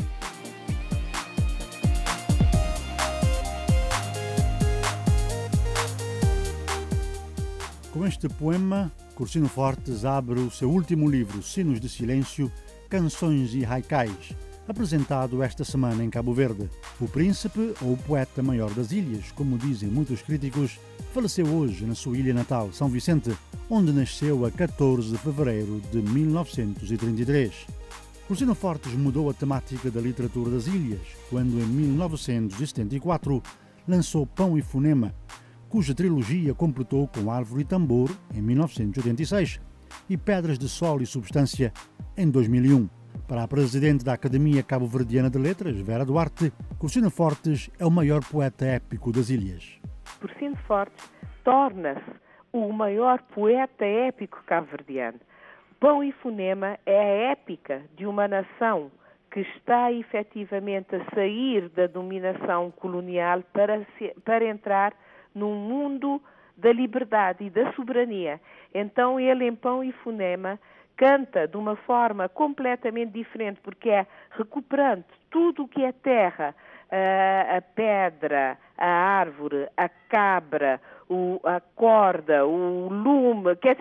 Com este poema, Cursino Fortes abre o seu último livro, Sinos de Silêncio, Canções e Haikais, apresentado esta semana em Cabo Verde. O príncipe, ou o poeta maior das ilhas, como dizem muitos críticos, faleceu hoje na sua ilha natal, São Vicente, onde nasceu a catorze de fevereiro de mil novecentos e trinta e três. Cursino Fortes mudou a temática da literatura das ilhas, quando em mil novecentos e setenta e quatro lançou Pão e Fonema, cuja trilogia completou com Árvore e Tambor, em mil novecentos e oitenta e seis, e Pedras de Sol e Substância, em dois mil e um. Para a presidente da Academia Cabo-Verdiana de Letras, Vera Duarte, Cursino Fortes é o maior poeta épico das ilhas. Cursino Fortes torna-se o maior poeta épico cabo-verdiano. Pão e Fonema é a épica de uma nação que está efetivamente a sair da dominação colonial para, se, para entrar num mundo da liberdade e da soberania. Então ele, em Pão e Fonema, canta de uma forma completamente diferente, porque é recuperando tudo o que é terra, a, a pedra, a árvore, a cabra, o, a corda, o lume, quer dizer,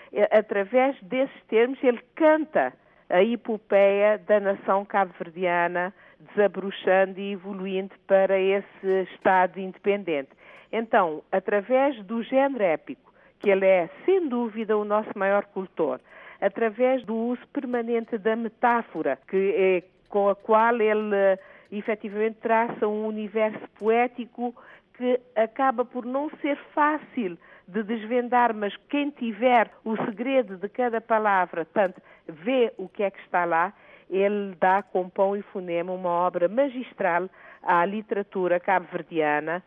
através desses termos, ele canta a epopeia da nação cabo-verdiana, desabrochando e evoluindo para esse Estado independente. Então, através do género épico, que ele é, sem dúvida, o nosso maior cultor, através do uso permanente da metáfora, que é, com a qual ele efetivamente traça um universo poético que acaba por não ser fácil de desvendar, mas quem tiver o segredo de cada palavra, tanto vê o que é que está lá, ele dá com pão e fonema uma obra magistral à literatura cabo-verdiana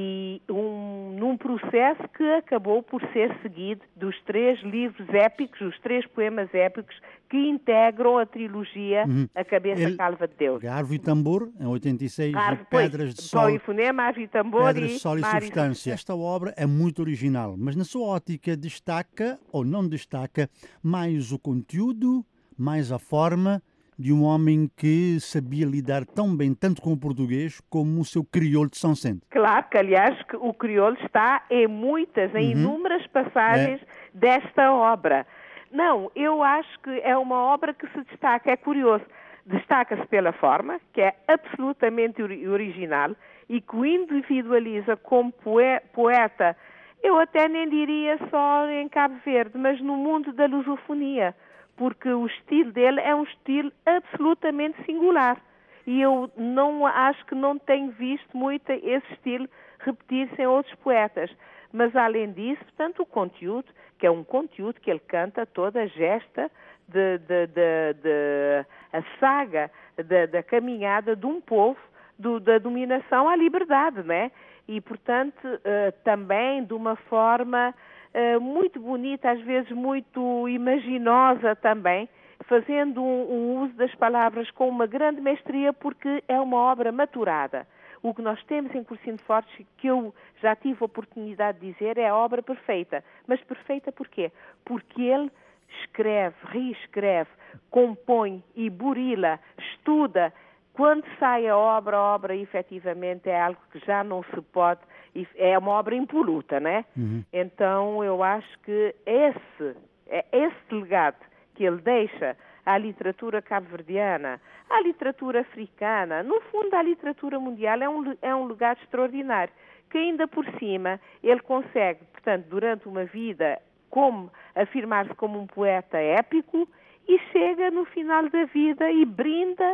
e um, num processo que acabou por ser seguido dos três livros épicos, os três poemas épicos que integram a trilogia uhum. A Cabeça ele, Calva de Deus. Árvore e Tambor, em oitenta e seis, Árvore, e Pedras de Sol. Pão e Fonema, Árvore e Tambor Pedras e de Sol e Mar Substância. E... Esta obra é muito original, mas na sua ótica destaca ou não destaca mais o conteúdo, mais a forma de um homem que sabia lidar tão bem tanto com o português como o seu crioulo de São Centro. Claro que, aliás, o crioulo está em muitas, em uhum. inúmeras passagens é. desta obra. Não, eu acho que é uma obra que se destaca, é curioso, destaca-se pela forma, que é absolutamente original e que o individualiza como poeta, eu até nem diria só em Cabo Verde, mas no mundo da lusofonia, porque o estilo dele é um estilo absolutamente singular. E eu não acho que não tenho visto muito esse estilo repetir-se em outros poetas. Mas, além disso, portanto, o conteúdo, que é um conteúdo que ele canta toda a gesta, de, de, de, de, a saga de, da caminhada de um povo, do, da dominação à liberdade, né? E, portanto, uh, também de uma forma... Uh, muito bonita, às vezes muito imaginosa também, fazendo um, um uso das palavras com uma grande mestria, porque é uma obra maturada. O que nós temos em Cursinho de Fortes, que eu já tive a oportunidade de dizer, é a obra perfeita. Mas perfeita porquê? Porque ele escreve, reescreve, compõe e burila, estuda. Quando sai a obra, a obra efetivamente é algo que já não se pode, é uma obra impoluta, né? Uhum. Então eu acho que esse, esse legado que ele deixa à literatura cabo-verdiana, à literatura africana, no fundo à literatura mundial, é um, é um legado extraordinário, que ainda por cima ele consegue, portanto, durante uma vida, como afirmar-se como um poeta épico e chega no final da vida e brinda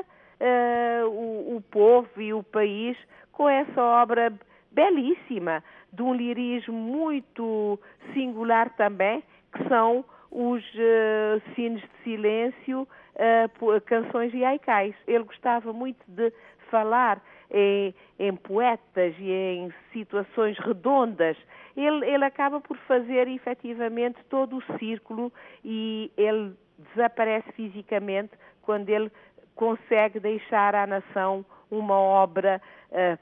Uh, o, o povo e o país com essa obra belíssima, de um lirismo muito singular também, que são os uh, sinos de silêncio, uh, canções e haikais. Ele gostava muito de falar em, em poetas e em situações redondas. Ele, ele acaba por fazer efetivamente todo o círculo e ele desaparece fisicamente quando ele consegue deixar à nação uma obra uh,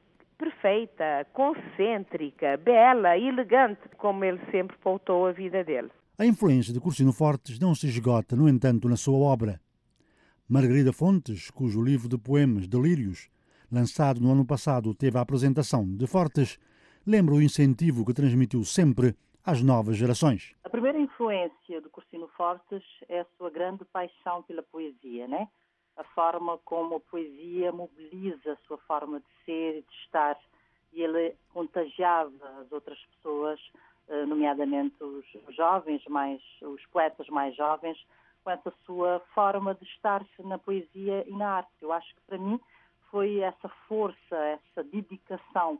perfeita, concêntrica, bela, elegante, como ele sempre pautou a vida dele. A influência de Cursinho Fortes não se esgota, no entanto, na sua obra. Margarida Fontes, cujo livro de poemas Delírios, lançado no ano passado, teve a apresentação de Fortes, lembra o incentivo que transmitiu sempre às novas gerações. A primeira influência do Cursinho Fortes é a sua grande paixão pela poesia, né? A forma como a poesia mobiliza a sua forma de ser e de estar. E ele contagiava as outras pessoas, nomeadamente os jovens, mais, os poetas mais jovens, com essa sua forma de estar-se na poesia e na arte. Eu acho que para mim foi essa força, essa dedicação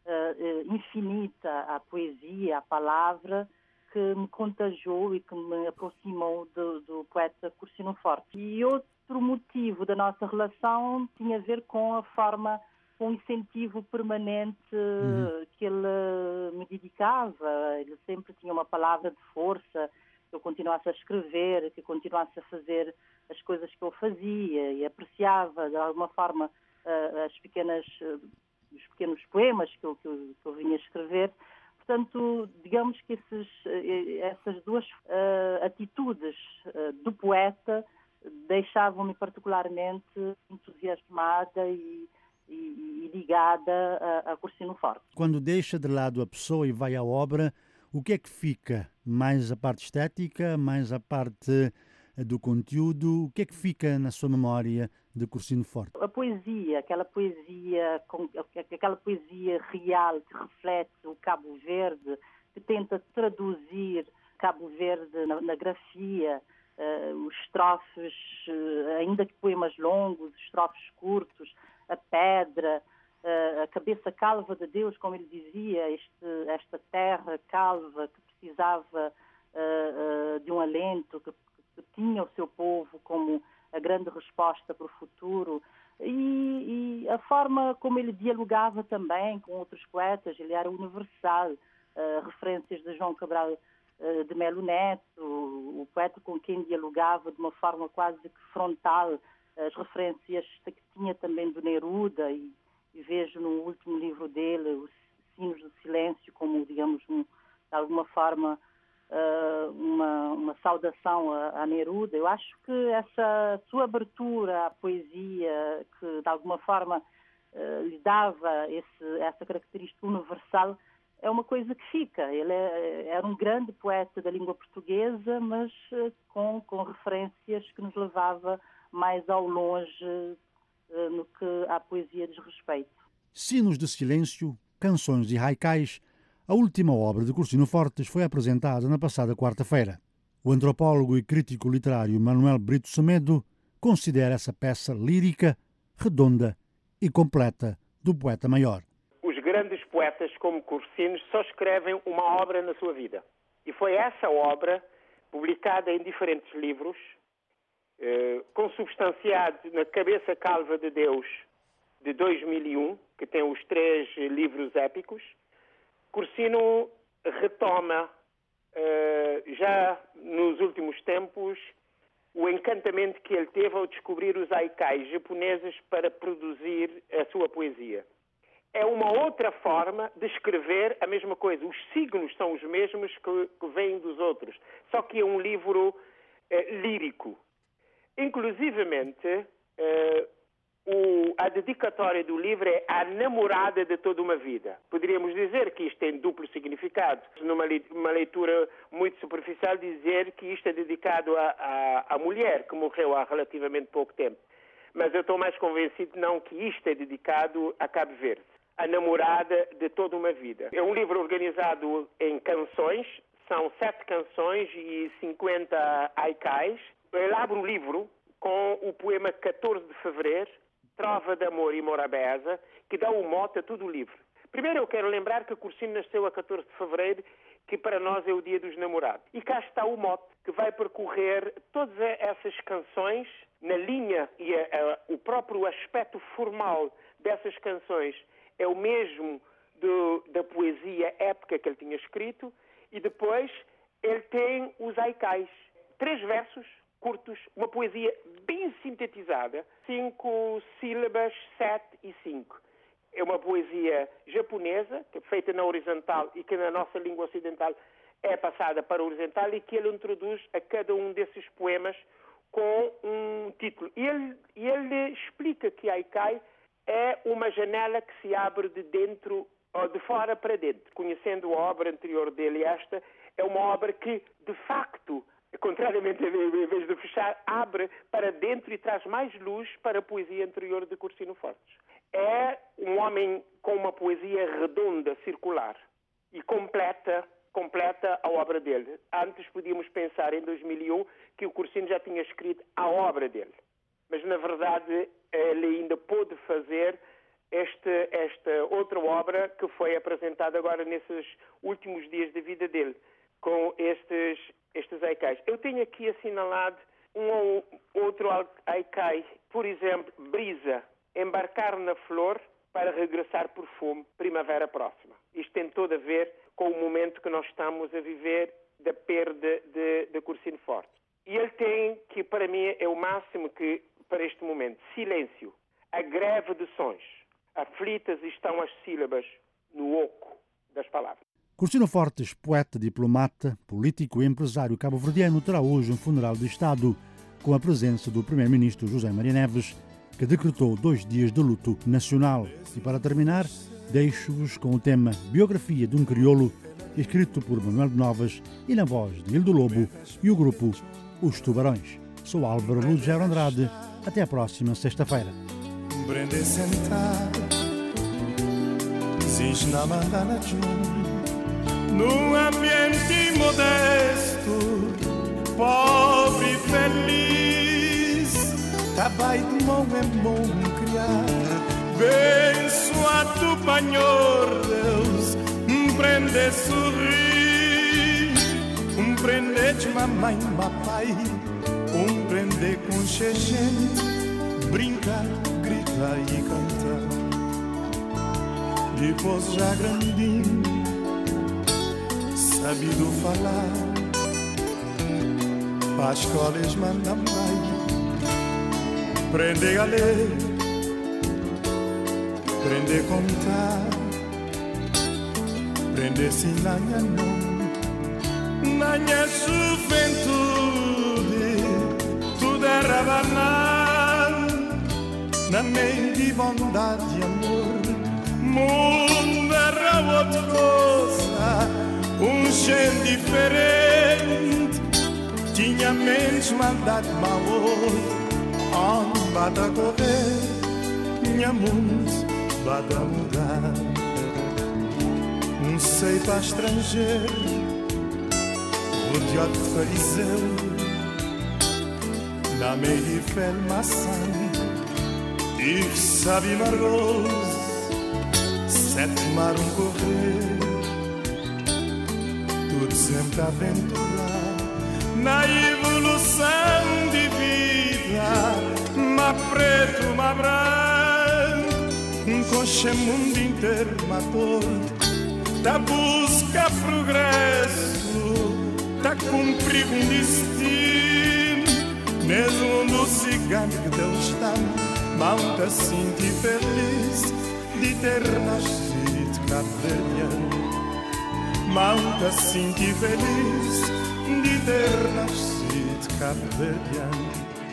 uh, infinita à poesia, à palavra, que me contagiou e que me aproximou do, do poeta Cursinho Fortes. E outro motivo da nossa relação tinha a ver com a forma, com o incentivo permanente uhum. que ele me dedicava. Ele sempre tinha uma palavra de força, que eu continuasse a escrever, que eu continuasse a fazer as coisas que eu fazia, e apreciava de alguma forma as pequenas, os pequenos poemas que eu, que eu, que eu vinha escrever. Portanto, digamos que esses, essas duas uh, atitudes uh, do poeta deixavam-me particularmente entusiasmada e, e, e ligada a, a Cursinho Fortes. Quando deixa de lado a pessoa e vai à obra, o que é que fica? Mais a parte estética, mais a parte do conteúdo? O que é que fica na sua memória de Cursino Forte? A poesia, aquela poesia, aquela poesia real que reflete o Cabo Verde, que tenta traduzir Cabo Verde na, na grafia, uh, os estrofes, uh, ainda que poemas longos, os estrofes curtos, a pedra, uh, a cabeça calva de Deus, como ele dizia, este, esta terra calva que precisava uh, uh, de um alento, que, que tinha o seu povo como a grande resposta para o futuro. E, e a forma como ele dialogava também com outros poetas, ele era universal. Uh, referências de João Cabral uh, de Melo Neto, o, o poeta com quem dialogava de uma forma quase que frontal, as referências que tinha também do Neruda, e, e vejo no último livro dele, Os Sinos do Silêncio, como, digamos, um, de alguma forma, uh, uma, uma saudação a, a Neruda. Eu acho que essa sua abertura à poesia, que de alguma forma uh, lhe dava esse, essa característica universal, é uma coisa que fica. Ele é, era um grande poeta da língua portuguesa, mas uh, com, com referências que nos levava mais ao longe uh, no que à poesia diz respeito. Sinos de Silêncio, Canções e Haikais, a última obra de Cursino Fortes, foi apresentada na passada quarta-feira. O antropólogo e crítico literário Manuel Brito Semedo considera essa peça lírica, redonda e completa do poeta maior. Os grandes poetas como Cursino só escrevem uma obra na sua vida. E foi essa obra, publicada em diferentes livros, eh, consubstanciado na Cabeça Calva de Deus, de dois mil e um, que tem os três livros épicos. Cursino retoma, eh, já nos últimos tempos, o encantamento que ele teve ao descobrir os haikais japoneses para produzir a sua poesia. É uma outra forma de escrever a mesma coisa. Os signos são os mesmos que, que vêm dos outros, só que é um livro eh, lírico. Inclusivamente, eh, o, a dedicatória do livro é à namorada de toda uma vida. Poderíamos dizer que isto tem duplo significado. Numa uma leitura muito superficial, dizer que isto é dedicado à mulher, que morreu há relativamente pouco tempo. Mas eu estou mais convencido não que isto é dedicado a Cabo Verde, a namorada de toda uma vida. É um livro organizado em canções, são sete canções e cinquenta haikais. Ele abre o livro com o poema catorze de fevereiro, Trova de Amor e Morabeza, que dá o mote a todo o livro. Primeiro eu quero lembrar que Cursino nasceu a catorze de fevereiro, que para nós é o dia dos namorados. E cá está o mote, que vai percorrer todas essas canções na linha e a, a, o próprio aspecto formal dessas canções é o mesmo do, da poesia épica que ele tinha escrito, e depois ele tem os haikais, três versos curtos, uma poesia bem sintetizada, cinco sílabas, sete e cinco. É uma poesia japonesa, que é feita na horizontal e que na nossa língua ocidental é passada para a horizontal, e que ele introduz a cada um desses poemas com um título. E ele, ele explica que haikai é uma janela que se abre de dentro, ou de fora para dentro. Conhecendo a obra anterior dele, esta é uma obra que, de facto, contrariamente a em vez de fechar, abre para dentro e traz mais luz para a poesia anterior de Cursino Fortes. É um homem com uma poesia redonda, circular, e completa, completa a obra dele. Antes podíamos pensar, em dois mil e um, que o Cursino já tinha escrito a obra dele. Mas, na verdade, ele ainda pôde fazer esta, esta outra obra que foi apresentada agora nesses últimos dias da vida dele, com estes, estes haikais. Eu tenho aqui assinalado um ou outro haikai, por exemplo, Brisa, embarcar na flor para regressar perfume, primavera próxima. Isto tem todo a ver com o momento que nós estamos a viver da perda de, de Cursino Forte. E ele tem, que para mim é o máximo que, para este momento, silêncio, a greve de sons. Aflitas estão as sílabas no oco das palavras. Cursino Fortes, poeta, diplomata, político e empresário cabo-verdiano, terá hoje um funeral de Estado com a presença do primeiro-ministro José Maria Neves, que decretou dois dias de luto nacional. E para terminar, deixo-vos com o tema Biografia de um Crioulo, escrito por Manuel de Novas e na voz de Hildo Lobo e o grupo Os Tubarões. Sou Álvaro Lugero Andrade. Até a próxima sexta-feira. Brende sentado, ziz na mandana num ambiente modesto, pobre e feliz, tabai de mão em mão criar, bençoado Panhor Deus, prende sorrir, um prende de mamãe, papai, um prende com gente, brincar, gritar e cantar. Depois já grandinho, sabido falar, para as escolas mandam vai, aprender a ler, aprender a contar, aprender a ensinar não, na minha juventude, tudo era banal, na meio de bondade e amor, mundo era outra coisa, um jeito diferente, tinha menos maldade, mal onde bata correr, minha mundo bata mudar, um sei para estrangeiro, rodeado de fariseu, na meio de fel maçã, e sabe margoso, sete mar um correr, tudo sempre a aventurar, na evolução de vida, ma preto, ma branco, um coche mundo inteiro, ma todo, tá busca progresso, tá cumprir um destino, mesmo no cigano que Deus está, malta sentir feliz de ter nascido cabo-verdiano, malta sentir feliz de ter nascido cabo-verdiano.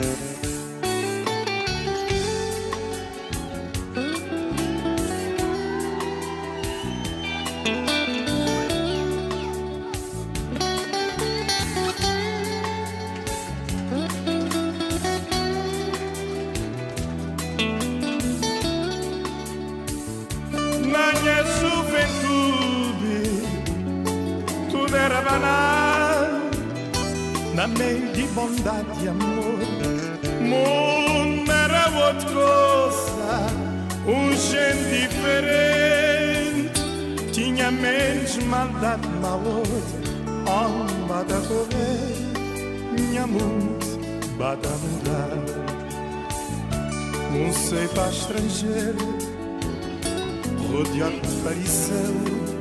Na meio de bondade e amor, mundo era outra coisa, um jeito diferente, tinha menos maldade, mal outro, onde bata correr, minha mundo bata mudar, um sei para estrangeiro, rodeado de fariseu,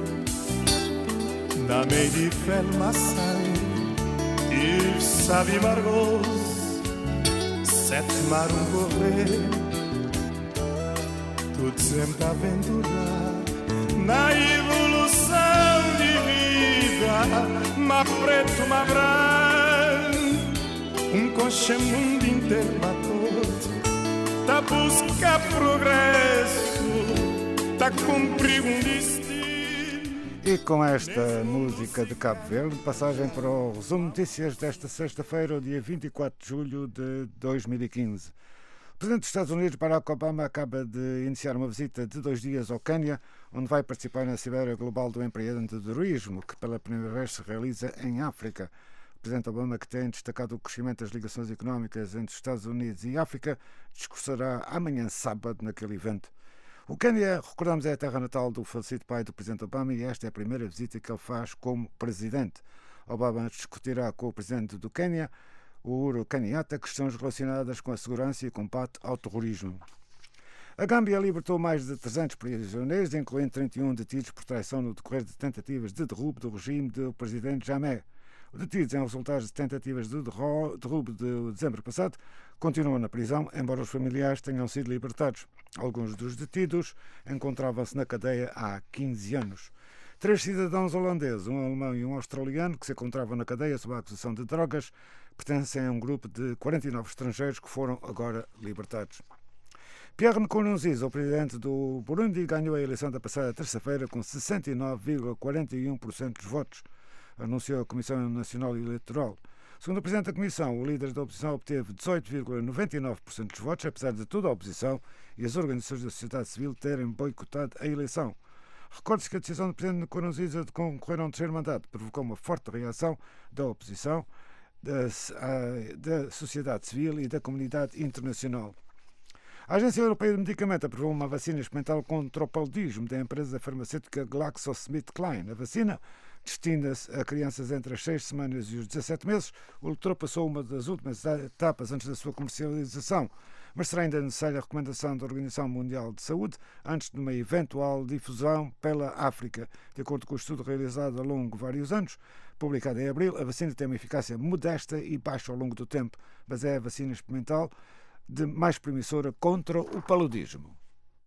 na meio de fel maçã, e sabe margoso, sete mar um correr, tudo sempre a aventurar, na evolução de vida, ma preto, ma branco, um coche mundo inteiro, ma todo, tá busca progresso, tá cumprir um destino. E com esta música de Cabo Verde, passagem para o resumo de notícias desta sexta-feira, dia vinte e quatro de julho de dois mil e quinze. O Presidente dos Estados Unidos, Barack Obama, acaba de iniciar uma visita de dois dias ao Quênia, onde vai participar na Cimeira Global do Empreendedorismo, que pela primeira vez se realiza em África. O Presidente Obama, que tem destacado o crescimento das ligações económicas entre os Estados Unidos e África, discursará amanhã sábado naquele evento. O Quênia, recordamos, é a terra natal do falecido pai do Presidente Obama e esta é a primeira visita que ele faz como Presidente. Obama discutirá com o Presidente do Quênia, o Uhuru Kenyatta, questões relacionadas com a segurança e combate ao terrorismo. A Gâmbia libertou mais de trezentos prisioneiros, incluindo trinta e um detidos por traição no decorrer de tentativas de derrubo do regime do Presidente Jammeh. Os detidos em resultados de tentativas de derrubo de dezembro passado continuam na prisão, embora os familiares tenham sido libertados. Alguns dos detidos encontravam-se na cadeia há quinze anos. Três cidadãos holandeses, um alemão e um australiano, que se encontravam na cadeia sob a acusação de drogas, pertencem a um grupo de quarenta e nove estrangeiros que foram agora libertados. Pierre Nkurunziza, o presidente do Burundi, ganhou a eleição da passada terça-feira com sessenta e nove vírgula quarenta e um por cento dos votos, anunciou a Comissão Nacional Eleitoral. Segundo o presidente da Comissão, o líder da oposição obteve dezoito vírgula noventa e nove por cento dos votos, apesar de toda a oposição e as organizações da sociedade civil terem boicotado a eleição. Recorde-se que a decisão do presidente Nkurunziza de concorrer a um terceiro mandato provocou uma forte reação da oposição, da, da sociedade civil e da comunidade internacional. A Agência Europeia de Medicamento aprovou uma vacina experimental contra o paludismo da empresa farmacêutica GlaxoSmithKline. A vacina destina-se a crianças entre as seis semanas e os dezassete meses, ultrapassou uma das últimas etapas antes da sua comercialização, mas será ainda necessária a recomendação da Organização Mundial de Saúde antes de uma eventual difusão pela África. De acordo com o estudo realizado ao longo de vários anos, publicado em abril, a vacina tem uma eficácia modesta e baixa ao longo do tempo, mas é a vacina experimental de mais promissora contra o paludismo.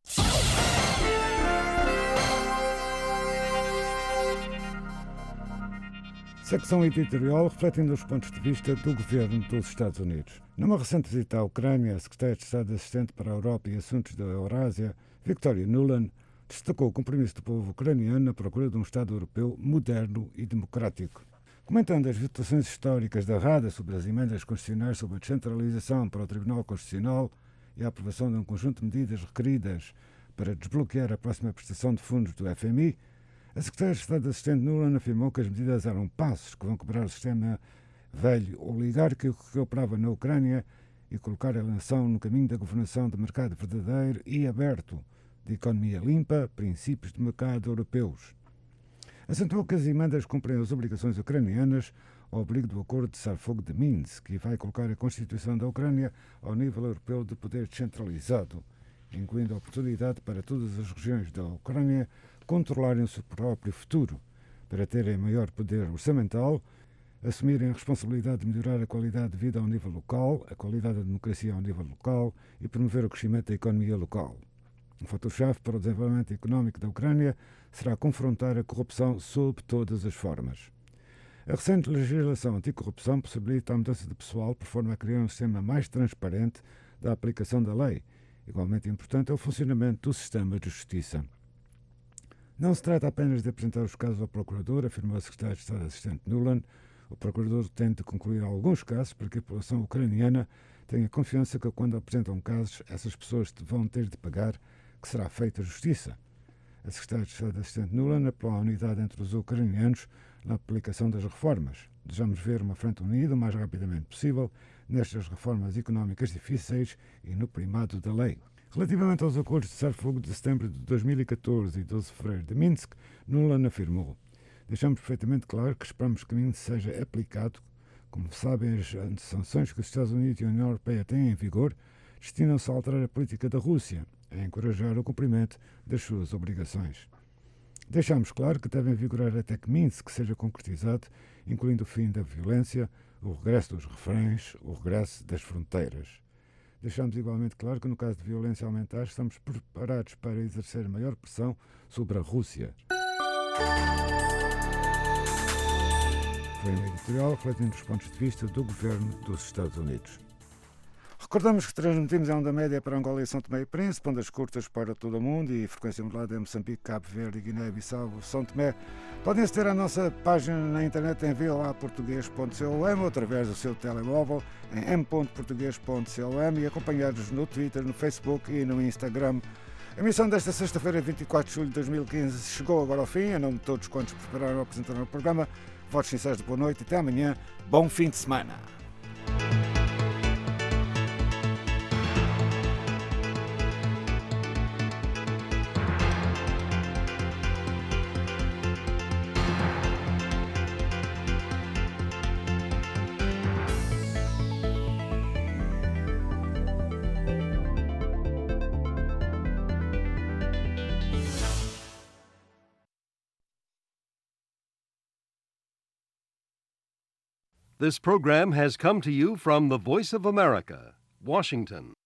Secção editorial refletindo os pontos de vista do governo dos Estados Unidos. Numa recente visita à Ucrânia, a secretária de Estado assistente para a Europa e Assuntos da Eurásia, Victoria Nuland, destacou o compromisso do povo ucraniano na procura de um Estado europeu moderno e democrático. Comentando as votações históricas da Rada sobre as emendas constitucionais sobre a descentralização para o Tribunal Constitucional e a aprovação de um conjunto de medidas requeridas para desbloquear a próxima prestação de fundos do F M I, a secretária de Estado assistente Nuland afirmou que as medidas eram passos que vão quebrar o sistema velho oligárquico que operava na Ucrânia e colocar a nação no caminho da governação de mercado verdadeiro e aberto, de economia limpa, princípios de mercado europeus. Acentuou que as emendas cumprem as obrigações ucranianas ao abrigo do Acordo de Cessar-Fogo de Minsk, que vai colocar a Constituição da Ucrânia ao nível europeu de poder descentralizado, incluindo a oportunidade para todas as regiões da Ucrânia controlarem o seu próprio futuro, para terem maior poder orçamental, assumirem a responsabilidade de melhorar a qualidade de vida ao nível local, a qualidade da democracia ao nível local e promover o crescimento da economia local. Um fator-chave para o desenvolvimento económico da Ucrânia será confrontar a corrupção sob todas as formas. A recente legislação anticorrupção possibilita a mudança de pessoal por forma a criar um sistema mais transparente da aplicação da lei. Igualmente importante é o funcionamento do sistema de justiça. Não se trata apenas de apresentar os casos ao Procurador, afirmou a secretária de Estado assistente Nuland. O Procurador tem de concluir alguns casos para que a população ucraniana tenha confiança que, quando apresentam casos, essas pessoas vão ter de pagar, que será feita justiça. A secretária de Estado assistente Nuland apelou à unidade entre os ucranianos na aplicação das reformas. Desejamos ver uma frente unida o mais rapidamente possível nestas reformas económicas difíceis e no primado da lei. Relativamente aos acordos de cessar-fogo de setembro de dois mil e catorze e doze de fevereiro de Minsk, Nuland afirmou: deixamos perfeitamente claro que esperamos que Minsk seja aplicado. Como sabem, as sanções que os Estados Unidos e a União Europeia têm em vigor destinam-se a alterar a política da Rússia, a encorajar o cumprimento das suas obrigações. Deixamos claro que devem vigorar até que Minsk seja concretizado, incluindo o fim da violência, o regresso dos reféns, o regresso das fronteiras. Deixamos igualmente claro que, no caso de violência aumentar, estamos preparados para exercer maior pressão sobre a Rússia. Foi um editorial refletindo os pontos de vista do governo dos Estados Unidos. Recordamos que transmitimos a onda média para Angola e São Tomé e Príncipe, ondas curtas para todo o mundo e frequência modulada em Moçambique, Cabo Verde, Guiné-Bissau, São Tomé. Podem aceder à nossa página na internet em v o a português ponto com ou através do seu telemóvel em m ponto português ponto com e acompanhar-nos no Twitter, no Facebook e no Instagram. A emissão desta sexta-feira, vinte e quatro de julho de dois mil e quinze, chegou agora ao fim. Em nome de todos quantos prepararam e apresentaram o programa, votos sinceros de boa noite e até amanhã. Bom fim de semana. This program has come to you from the Voice of America, Washington.